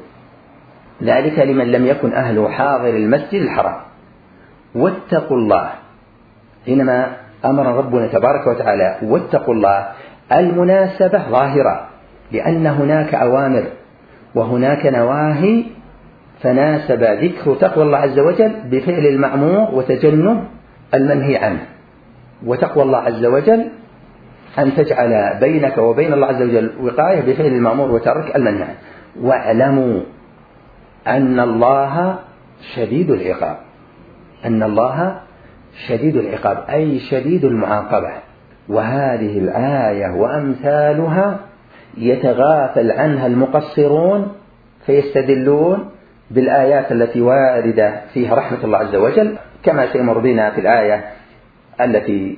S1: ذلك لمن لم يكن أهله حاضر المسجد الحرام. واتقوا الله، حينما أمر ربنا تبارك وتعالى واتقوا الله، المناسبة ظاهرة، لأن هناك أوامر وهناك نواهي، فناسب ذكر تقوى الله عز وجل بفعل المأمور وتجنب المنهي عنه. وتقوى الله عز وجل أن تجعل بينك وبين الله عز وجل وقاية بفعل المأمور وترك المنهي عنه. واعلموا أن الله شديد العقاب، أن الله شديد العقاب أي شديد المعاقبة. وهذه الآية وأمثالها يتغافل عنها المقصرون فيستدلون بالآيات التي واردة فيها رحمة الله عز وجل، كما سيمر بنا في الآية التي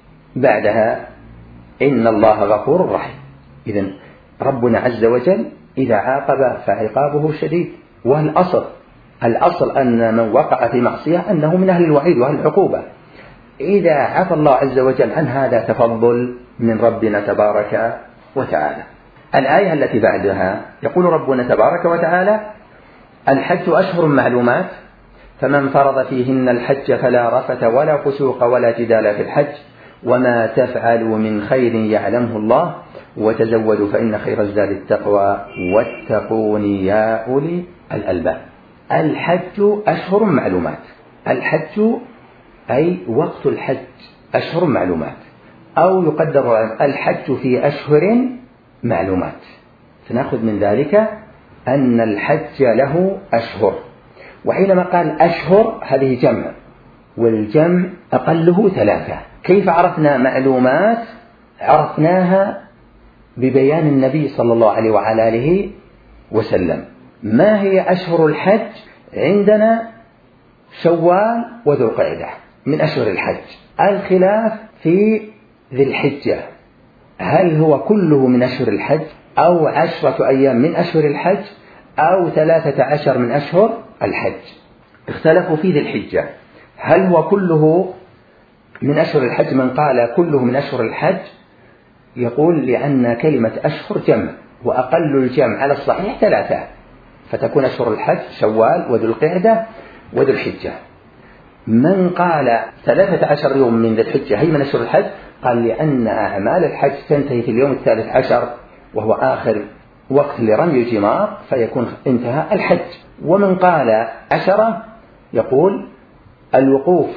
S1: بعدها: إن الله غفور رحيم. إذن ربنا عز وجل إذا عاقب فعقابه شديد. والأصل الأصل أن من وقع في معصية أنه من أهل الوعيد وأهل العقوبة. إذا عفى الله عز وجل عن هذا تفضل من ربنا تبارك وتعالى. الآية التي بعدها يقول ربنا تبارك وتعالى: الحج أشهر معلومات، فمن فرض فيهن الحج فلا رفث ولا فسوق ولا جدال في الحج، وما تفعلوا من خير يعلمه الله، وتزودوا فإن خير الزاد التقوى واتقوني يا أولي الألباب. الحج أشهر معلومات، الحج أي وقت الحج أشهر معلومات، أو يقدر الحج في أشهر معلومات. فنأخذ من ذلك أن الحج له أشهر. وحينما قال أشهر هذه جمع، والجمع أقله ثلاثة. كيف عرفنا معلومات؟ عرفناها ببيان النبي صلى الله عليه وعلى آله وسلم. ما هي أشهر الحج؟ عندنا شوال وذو القعدة من أشهر الحج. الخلاف في ذي الحجة، هل هو كله من أشهر الحج أو عشرة أيام من أشهر الحج أو ثلاثة عشر من أشهر الحج؟ اختلفوا في ذي الحجة، هل هو كله من أشهر الحج؟ من قال كله من أشهر الحج يقول لأن كلمة أشهر جمع، وأقل الجمع على الصحيح ثلاثة، فتكون أشهر الحج شوال وذو القعدة وذو الحجة. من قال ثلاثة عشر يوم من ذي الحجة هي من أشهر الحج قال لأن أعمال الحج تنتهي في اليوم الثالث عشر وهو آخر وقت لرمي الجمار، فيكون انتهى الحج. ومن قال عشرة يقول الوقوف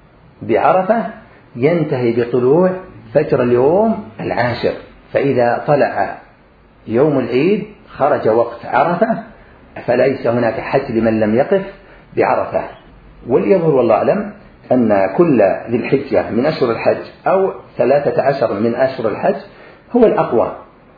S1: بعرفة ينتهي بطلوع فجر اليوم العاشر، فإذا طلع يوم العيد خرج وقت عرفة، فليس هناك حج لمن لم يقف بعرفة. واليظهر والله أعلم أن كل ذي الحجة من أشهر الحج أو ثلاثة عشر من أشهر الحج هو الأقوى.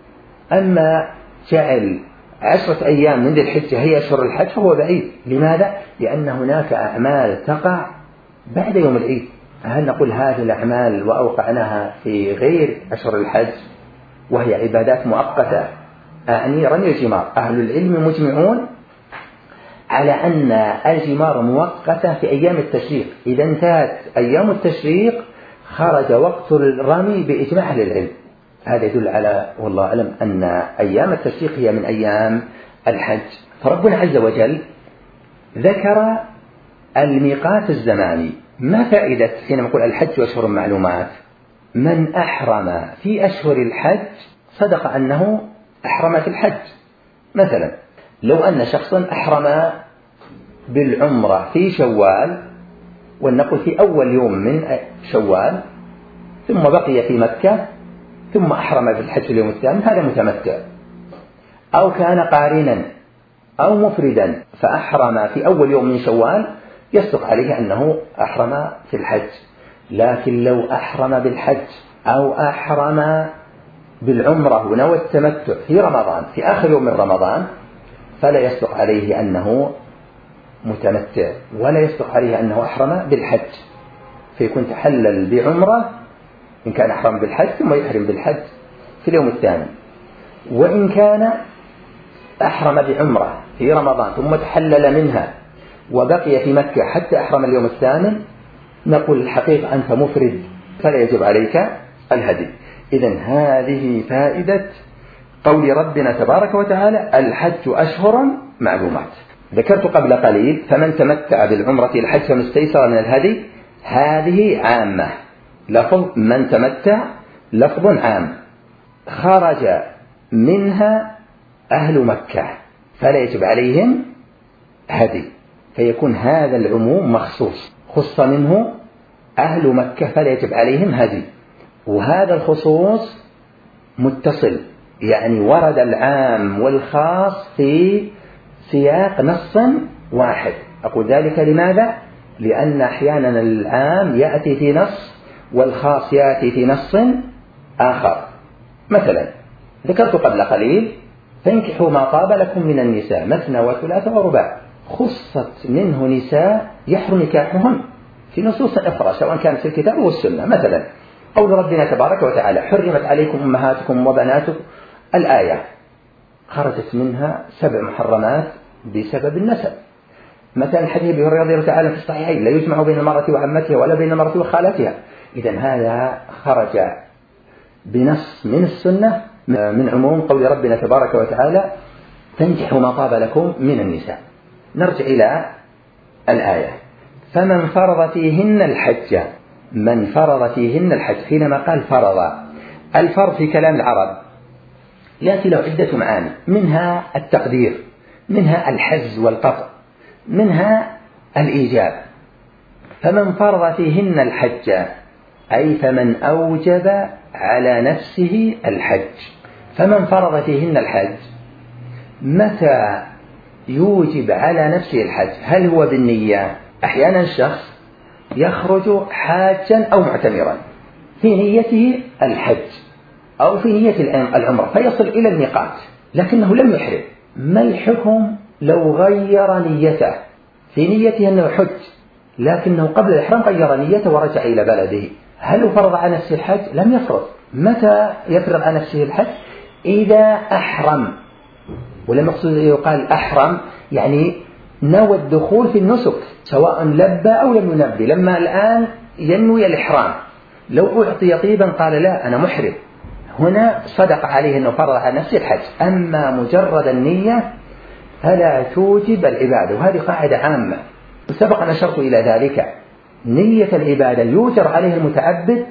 S1: أما جعل عشرة أيام من ذي الحجة هي أشهر الحج فهو بعيد. لماذا؟ لأن هناك أعمال تقع بعد يوم العيد. هل نقول هذه الأعمال وأوقعناها في غير أشهر الحج وهي عبادات مؤقتة؟ أعني رمي الجمار، أهل العلم مجمعون على أن الجمار مؤقتة في أيام التشريق، إذا انتهت أيام التشريق خرج وقت الرمي بإجماع أهل العلم. هذا يدل على والله أعلم أن أيام التشريق هي من أيام الحج. فربنا عز وجل ذكر الميقات الزماني. ما فائدة حينما نقول الحج أشهر معلومات؟ من أحرم في أشهر الحج صدق أنه أحرم في الحج. مثلا لو أن شخصا أحرم بالعمرة في شوال، ولنقل في أول يوم من شوال، ثم بقي في مكة ثم أحرم في الحج اليوم الثاني، هذا متمتع. أو كان قارنا أو مفردا فأحرم في أول يوم من شوال، يصدق عليه أنه أحرم في الحج. لكن لو أحرم بالحج أو أحرم بالعمرة ونوى التمتع في رمضان في آخر يوم من رمضان، فلا يصدق عليه أنه متمتع، ولا يصدق عليه أنه أحرم بالحج، فيكون تحلل بعمرة إن كان أحرم بالحج ثم يحرم بالحج في اليوم الثاني. وإن كان أحرم بعمرة في رمضان ثم تحلل منها وبقي في مكة حتى أحرم اليوم الثامن، نقول الحقيقة أنت مفرد فلا يجب عليك الهدي. إذن هذه فائدة قول ربنا تبارك وتعالى الحج أشهر معلومات. ذكرت قبل قليل فمن تمتع بالعمرة الحج فما استيسر من الهدي، هذه عامة، لفظ من تمتع لفظ عام، خرج منها أهل مكة فلا يجب عليهم هدي، فيكون هذا العموم مخصوص، خص منه أهل مكة فلا يجب عليهم هدي. وهذا الخصوص متصل، يعني ورد العام والخاص في سياق نص واحد. أقول ذلك لماذا؟ لأن أحيانا العام يأتي في نص والخاص يأتي في نص آخر. مثلا ذكرت قبل قليل فانكحوا ما طاب لكم من النساء مثنى وثلاث ورباع، خصت منه نساء يحرم نكاحهن في نصوص أخرى سواء كانت في الكتاب والسنة. مثلا قول ربنا تبارك وتعالى حرمت عليكم أمهاتكم وبناتكم، الآية خرجت منها سبع محرمات بسبب النسب. مثلا حديث أبي هريرة رضي الله تعالى في الصحيحين لا يجمع بين المرأة وعمتها ولا بين المرأة وخالتها. إذن هذا خرج بنص من السنة من عموم قول ربنا تبارك وتعالى تنكحوا ما طاب لكم من النساء. نرجع إلى الآية فمن فرض فيهن الحج، من فرض فيهن الحج، حينما قال فرض، الفرض في كلام العرب يأتي له عدة معاني، منها التقدير، منها الحز والقطع، منها الإيجاب. فمن فرض فيهن الحج أي فمن أوجب على نفسه الحج. فمن فرض فيهن الحج، متى يوجب على نفسه الحج؟ هل هو بالنية؟ أحيانا الشخص يخرج حاجا أو معتمرا في نيته الحج أو في نية العمرة فيصل إلى الميقات لكنه لم يحرم. ما الحكم لو غير نيته في نيته أنه حج لكنه قبل الإحرام غير نيته ورجع إلى بلده؟ هل فرض على نفسه الحج؟ لم يفرض. متى يفرض على نفسه الحج؟ إذا أحرم. ولم يقصد يقال أحرم يعني نوى الدخول في النسك سواء لبى أو لم ينبي. لما الآن ينوي الإحرام لو أعطي طيبا قال لا أنا محرم، هنا صدق عليه أنه فرض على نفسه الحج. أما مجرد النية فلا توجب العبادة، وهذه قاعدة عامة سبق أن أشرت إلى ذلك. نية العبادة يوجر عليه المتعبد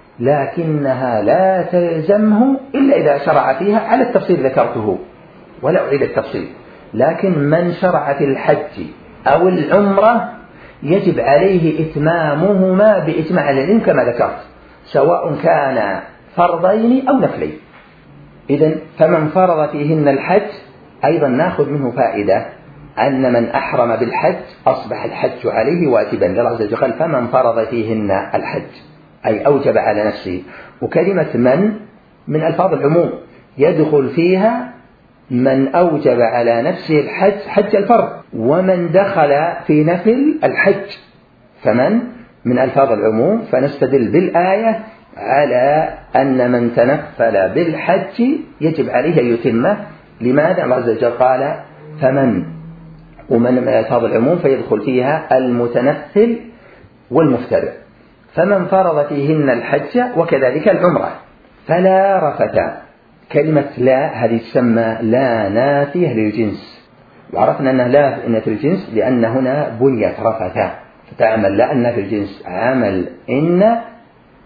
S1: لكنها لا تلزمه إلا إذا شرع فيها على التفصيل ذكرته ولا أعيد التفصيل. لكن من شرع في الحج أو العمرة يجب عليه إتمامهما بإجماع العلم كما ذكرت سواء كان فرضين أو نفلين. إذن فمن فرض فيهن الحج أيضا نأخذ منه فائدة أن من أحرم بالحج أصبح الحج عليه واجبا. الله عز وجل قال فمن فرض فيهن الحج أي أوجب على نفسه. وكلمة من من ألفاظ العموم يدخل فيها من أوجب على نفسه الحج حج الفرض ومن دخل في نفل الحج. فمن من ألفاظ العموم، فنستدل بالآية على أن من تنفل بالحج يجب عليه أن يتمه. لماذا؟ الله عز وجل قال فمن، ومن من ألفاظ العموم فيدخل فيها المتنفل والمفترض. فمن فرض فيهن الحج وكذلك العمرة فلا رفث. كلمة لا هذه تسمى لا نافية للجنس، وعرفنا أنها لا نافية للجنس لأن هنا بنيت رفث فتعمل لا النافية للجنس عمل إن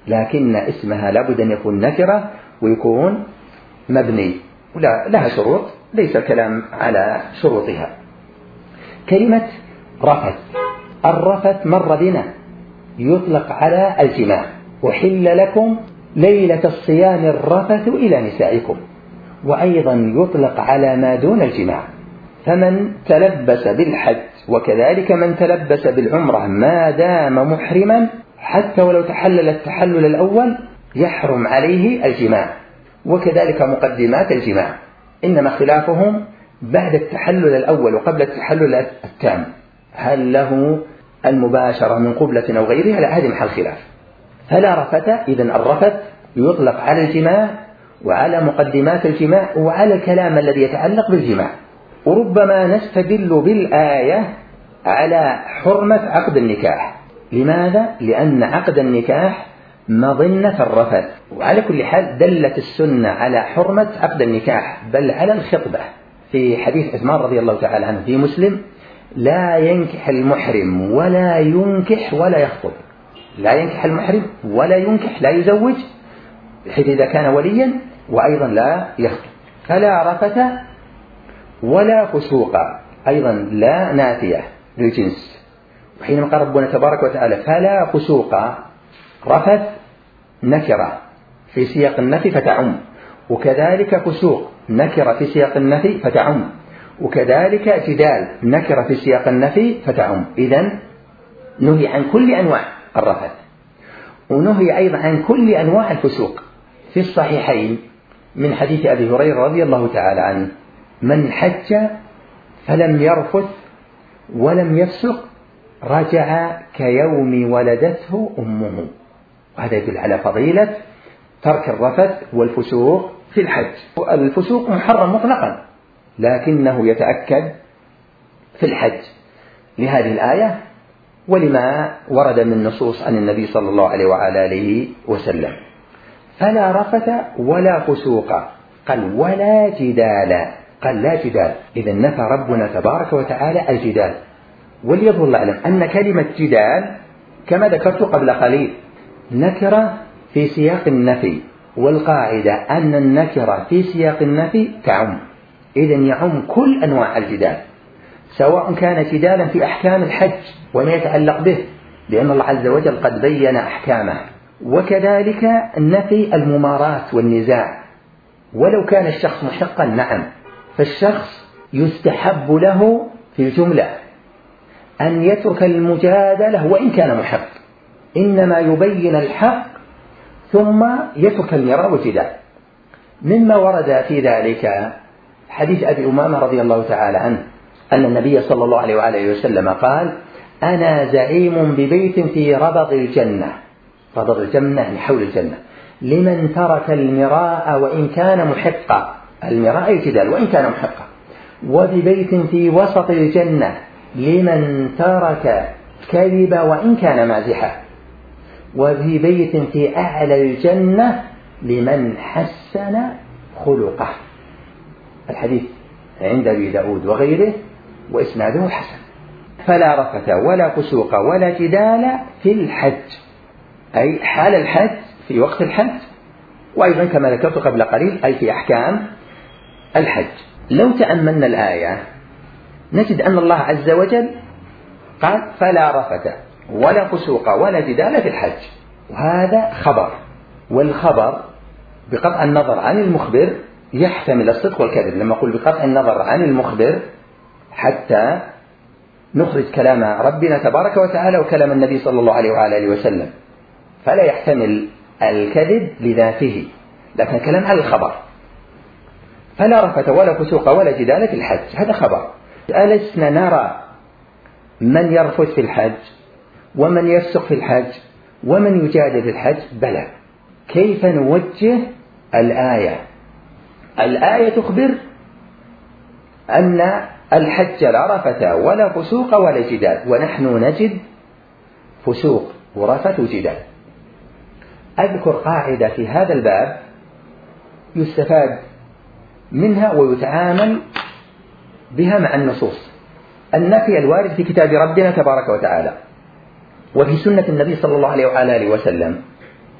S1: لكن اسمها لابد أن يكون نكرة ويكون مبني، ولا لها شروط ليس الكلام على شروطها. كلمة رفث، الرفث مر بنا يطلق على الجماع، وحل لكم ليلة الصيام الرفث إلى نسائكم، وأيضا يطلق على ما دون الجماع. فمن تلبس بالحج وكذلك من تلبس بالعمرة ما دام محرما حتى ولو تحلل التحلل الأول يحرم عليه الجماع، وكذلك مقدمات الجماع، إنما خلافهم بعد التحلل الأول وقبل التحلل التام، هل له المباشرة من قبلة أو غيرها؟ لا، هذه محل خلاف. فلا رفث، إذن الرفث يطلق على الجماع وعلى مقدمات الجماع وعلى الكلام الذي يتعلق بالجماع. وربما نستدل بالآية على حرمة عقد النكاح. لماذا؟ لأن عقد النكاح مظنة الرفث، وعلى كل حال دلت السنة على حرمة عقد النكاح بل على الخطبة. في حديث عثمان رضي الله تعالى عنه في مسلم: لا ينكح المحرم ولا ينكح ولا يخطب. لا ينكح المحرم ولا ينكح، لا يزوج حيث إذا كان وليا، وأيضا لا يخطب. فلا رفث ولا فسوق، أيضا لا نافية للجنس. وحينما قال ربنا تبارك وتعالى فلا فسوق، رفث نكرة في سياق النفي فتعم، وكذلك فسوق نكرة في سياق النفي فتعم، وكذلك جدال نكرة في سياق النفي فتعم. إذن نهي عن كل أنواع الرفث، ونهي أيضا عن كل أنواع الفسوق. في الصحيحين من حديث أبي هريرة رضي الله تعالى عنه: من حج فلم يرفث ولم يفسق رجع كيوم ولدته أمه. وهذا يدل على فضيلة ترك الرفث والفسوق في الحج. الفسوق محرم مطلقا، لكنه يتأكد في الحج لهذه الآية ولما ورد من نصوص عن النبي صلى الله عليه وعلى آله وسلم. فلا رفث ولا فسوق، قال ولا جدال، قال لا جدال. إذن نفى ربنا تبارك وتعالى الجدال. وليظهر الله أعلم أن كلمة جدال كما ذكرت قبل قليل نكرة في سياق النفي، والقاعدة أن النكرة في سياق النفي تعم، إذن يعم كل أنواع الجدال، سواء كان جدالا في أحكام الحج وما يتعلق به، لأن الله عز وجل قد بين أحكامه، وكذلك نفي الممارات والنزاع، ولو كان الشخص محقا نعم، فالشخص يستحب له في الجملة أن يترك المجادلة وإن كان محق، إنما يبين الحق ثم يترك المراء والجدال. مما ورد في ذلك حديث أبي أمامة رضي الله تعالى عنه أن النبي صلى الله عليه وآله وسلم قال: أنا زعيم ببيت في ربض الجنة، ربض الجنة يعني حول الجنة، لمن ترك المراء وإن كان محقا، المراء الجدال وإن كان محقا، وببيت في وسط الجنة لمن ترك كذب وإن كان مازحا، وفي بيت في أعلى الجنة لمن حسن خلقه. الحديث عند أبي داود وغيره وإسناده حسن. فلا رفث ولا فسوق ولا جدال في الحج، أي حال الحج في وقت الحج، وأيضا كما ذكرت قبل قليل أي في أحكام الحج. لو تأملنا الآية نجد أن الله عز وجل قال فلا رفث ولا فسوق ولا جدال في الحج، وهذا خبر، والخبر بقطع النظر عن المخبر يحتمل الصدق والكذب. لما أقول بقطع النظر عن المخبر حتى نخرج كلام ربنا تبارك وتعالى وكلام النبي صلى الله عليه وآله وسلم، فلا يحتمل الكذب لذاته، لكن كلام على الخبر. فلا رفث ولا فسوق ولا جدال في الحج، هذا خبر. ألسنا نرى من يرفث في الحج ومن يفسق في الحج ومن يجادل في الحج؟ بلى. كيف نوجه الآية؟ الآية تخبر أن الحج لا رفث ولا فسوق ولا جدال، ونحن نجد فسوق ورفث وجدال. أذكر قاعدة في هذا الباب يستفاد منها ويتعامل بها مع النصوص. النفي الوارد في كتاب ربنا تبارك وتعالى وفي سنة النبي صلى الله عليه وآله وسلم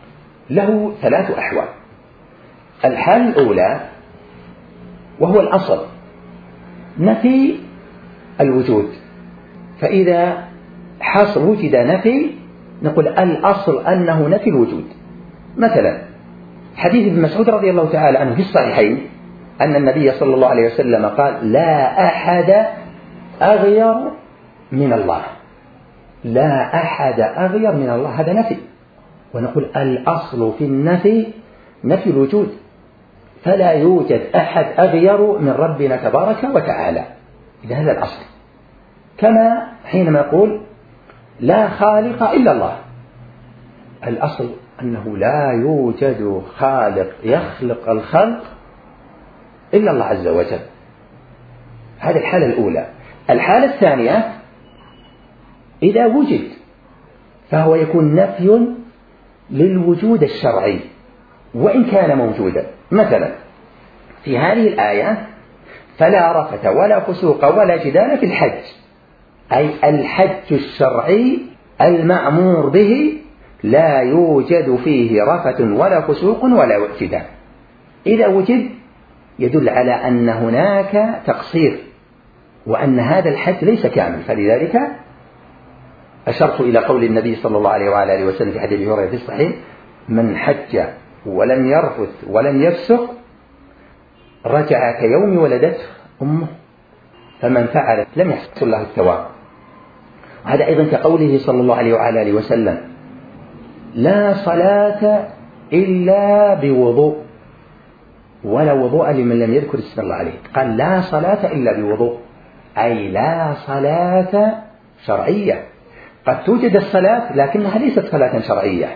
S1: له ثلاث أحوال. الحالة الأولى وهو الأصل نفي الوجود، فإذا حصل وجد نفي نقول الأصل أنه نفي الوجود. مثلا حديث ابن مسعود رضي الله تعالى عنه في الصحيحين أن النبي صلى الله عليه وسلم قال لا أحد أغير من الله، لا أحد أغير من الله، هذا نفي، ونقول الأصل في النفي نفي الوجود، فلا يوجد أحد أغير من ربنا تبارك وتعالى، إذا هذا الأصل. كما حينما يقول لا خالق إلا الله، الأصل أنه لا يوجد خالق يخلق الخلق إلا الله عز وجل، هذه الحالة الأولى. الحالة الثانية إذا وجد فهو يكون نفي للوجود الشرعي وإن كان موجودا. مثلا في هذه الآية فلا رفث ولا فسوق ولا جدال في الحج، أي الحج الشرعي المأمور به لا يوجد فيه رفث ولا فسوق ولا جدال. إذا وجد يدل على أن هناك تقصير وأن هذا الحج ليس كامل، فلذلك أشرت إلى قول النبي صلى الله عليه وعلى آله وسلم في حديث أبي هريرة في الصحيح من حج ولم يرفث ولم يفسق رجع كيوم ولدته أمه، فمن فعل لم يحصل له الثواب. وهذا أيضا كقوله صلى الله عليه وعلى آله وسلم لا صلاة إلا بوضوء ولا وضوء لمن لم يذكر اسم الله عليه، قال لا صلاة إلا بوضوء، أي لا صلاة شرعية. قد توجد الصلاة لكنها ليست صلاة شرعية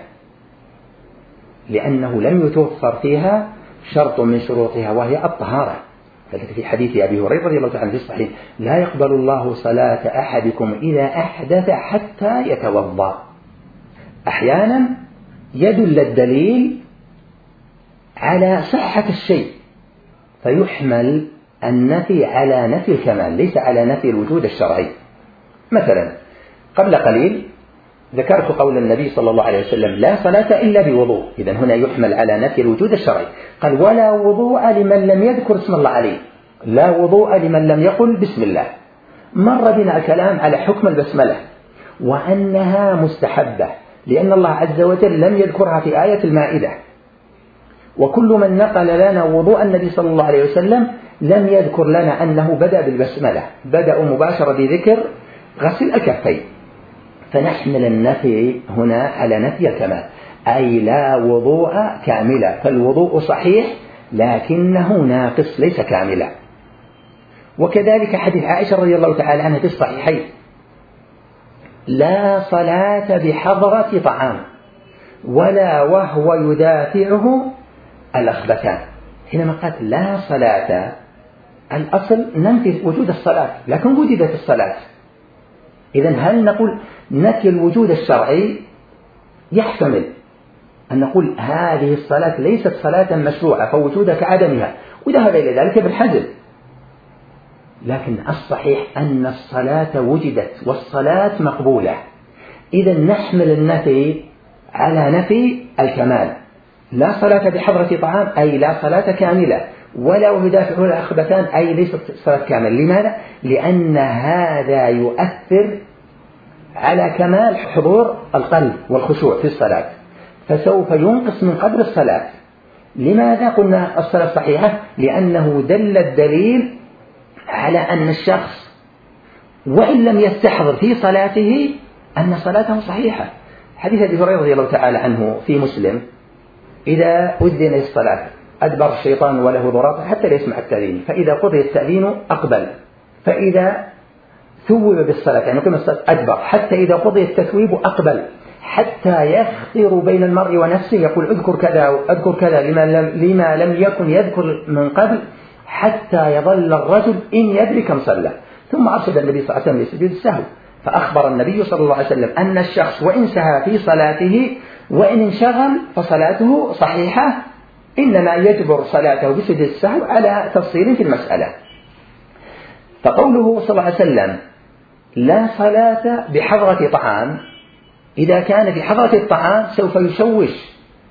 S1: لأنه لم يتوفر فيها شرط من شروطها وهي الطهارة. فذلك في حديث أبي هريرة رضي الله عنه في الصحيح لا يقبل الله صلاة أحدكم إذا أحدث حتى يتوضأ. أحيانا يدل الدليل على صحة الشيء فيحمل النفي على نفي الكمال ليس على نفي الوجود الشرعي. مثلا قبل قليل ذكرت قول النبي صلى الله عليه وسلم لا صلاة إلا بوضوء، إذن هنا يحمل على نفي الوجود الشرعي. قال ولا وضوء لمن لم يذكر اسم الله عليه، لا وضوء لمن لم يقل بسم الله. مر بنا الكلام على حكم البسملة وأنها مستحبة لأن الله عز وجل لم يذكرها في آية المائدة، وكل من نقل لنا وضوء النبي صلى الله عليه وسلم لم يذكر لنا أنه بدأ بالبسملة، بدأ مباشرة بذكر غسل الكفين، فنحمل النفي هنا على نفي الكمال، أي لا وضوء كاملا، فالوضوء صحيح لكنه ناقص ليس كاملا. وكذلك حديث عائشة رضي الله تعالى عنها في الصحيحين لا صلاة بحضرة طعام ولا وهو يدافعه الأخبثان. حينما قالت لا صلاة الأصل ننفي وجود الصلاة لكن وجدت الصلاة، إذن هل نقول نفي الوجود الشرعي؟ يحتمل أن نقول هذه الصلاة ليست صلاة مشروعة فوجودها كعدمها، وذهب إلى ذلك بالحزم، لكن الصحيح أن الصلاة وجدت والصلاة مقبولة، إذن نحمل النفي على نفي الكمال. لا صلاة بحضرة طعام أي لا صلاة كاملة، ولا يدافعه الأخبثان أي ليست صلاة كاملة. لماذا؟ لأن هذا يؤثر على كمال حضور القلب والخشوع في الصلاة، فسوف ينقص من قدر الصلاة. لماذا قلنا الصلاة صحيحة؟ لأنه دل الدليل على أن الشخص وإن لم يستحضر في صلاته أن صلاته صحيحة. حديث أبي هريرة رضي الله تعالى عنه في مسلم إذا أذن للصلاة أدبر الشيطان وله ضراط حتى لا يسمع التأذين، فإذا قضي التأذين أقبل، فإذا ثوب بالصلاة يعني قم الصلاة أدبر، حتى إذا قضي التثويب أقبل، حتى يخطر بين المرء ونفسه يقول أذكر كذا أذكر كذا لما لم, لما لم يكن يذكر من قبل، حتى يظل الرجل إن يدري كم صلى. ثم أرشد النبي صلى الله عليه وسلم لسجود السهو، فأخبر النبي صلى الله عليه وسلم أن الشخص وإن سهى في صلاته وإن انشغل فصلاته صحيحة، إنما يجبر صلاته بسجود السهو على تفصيل في المسألة. فقوله صلى الله عليه وسلم لا صلاة بحضرة طعام، إذا كان في حضرة الطعام سوف يشوش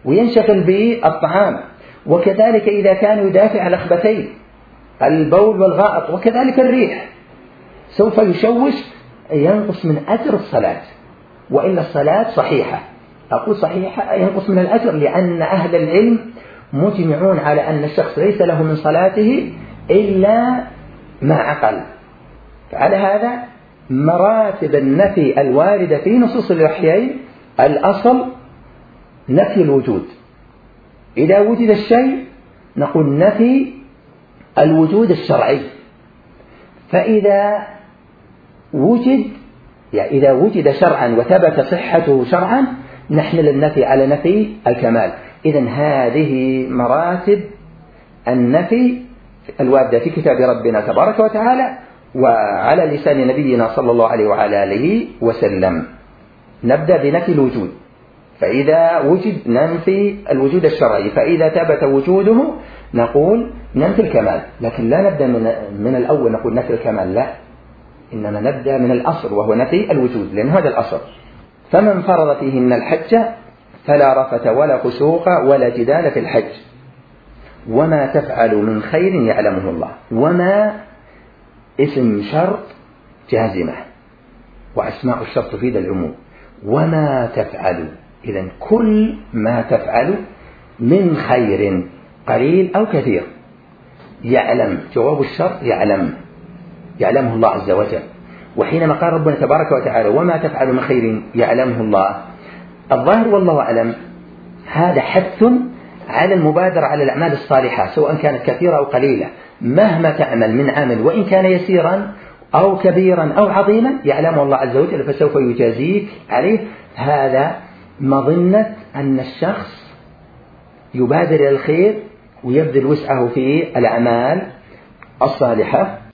S1: وينشغل بالطعام، وكذلك إذا كان يدافع عن الأخبثين البول والغائط وكذلك الريح سوف يشوش، ينقص من أجر الصلاة، وإلا الصلاة صحيحة. أقول صحيحة ينقص من الأجر، لأن أهل العلم مجمعون على أن الشخص ليس له من صلاته إلا ما عقل. فعلى هذا مراتب النفي الواردة في نصوص الوحيين: الأصل نفي الوجود، إذا وجد الشيء نقول نفي الوجود الشرعي، فإذا وجد يعني إذا وجد شرعا وثبت صحته شرعا نحمل النفي على نفي الكمال. إذن هذه مراتب النفي الواردة في كتاب ربنا تبارك وتعالى وعلى لسان نبينا صلى الله عليه وعلى آله وسلم. نبدأ بنفي الوجود، فإذا وجد ننفي الوجود الشرعي، فإذا ثبت وجوده نقول ننفي الكمال. لكن لا نبدأ من, من الأول نقول نفي الكمال، لا، إنما نبدأ من الأصل وهو نفي الوجود، لأن هذا الأصل. فمن فرض فيهن الحج فلا رفث ولا فسوق ولا جدال في الحج، وما تفعل من خير يعلمه الله. وما اسم شرط جازمة، وأسماء الشرط تفيد العموم. وما تفعل، إذن كل ما تفعل من خير قليل أو كثير يعلم، جواب الشرط يعلم، يعلمه الله عز وجل. وحينما قال ربنا تبارك وتعالى وما تفعل من خير يعلمه الله، الظاهر والله أعلم هذا حث على المبادرة على الأعمال الصالحة سواء كانت كثيرة أو قليلة. مهما تعمل من عمل وإن كان يسيرا أو كبيرا أو عظيما يعلمه الله عز وجل فسوف يجازيك عليه. هذا مظنة أن الشخص يبادر إلى الخير ويبذل وسعه في الأعمال الصالحة.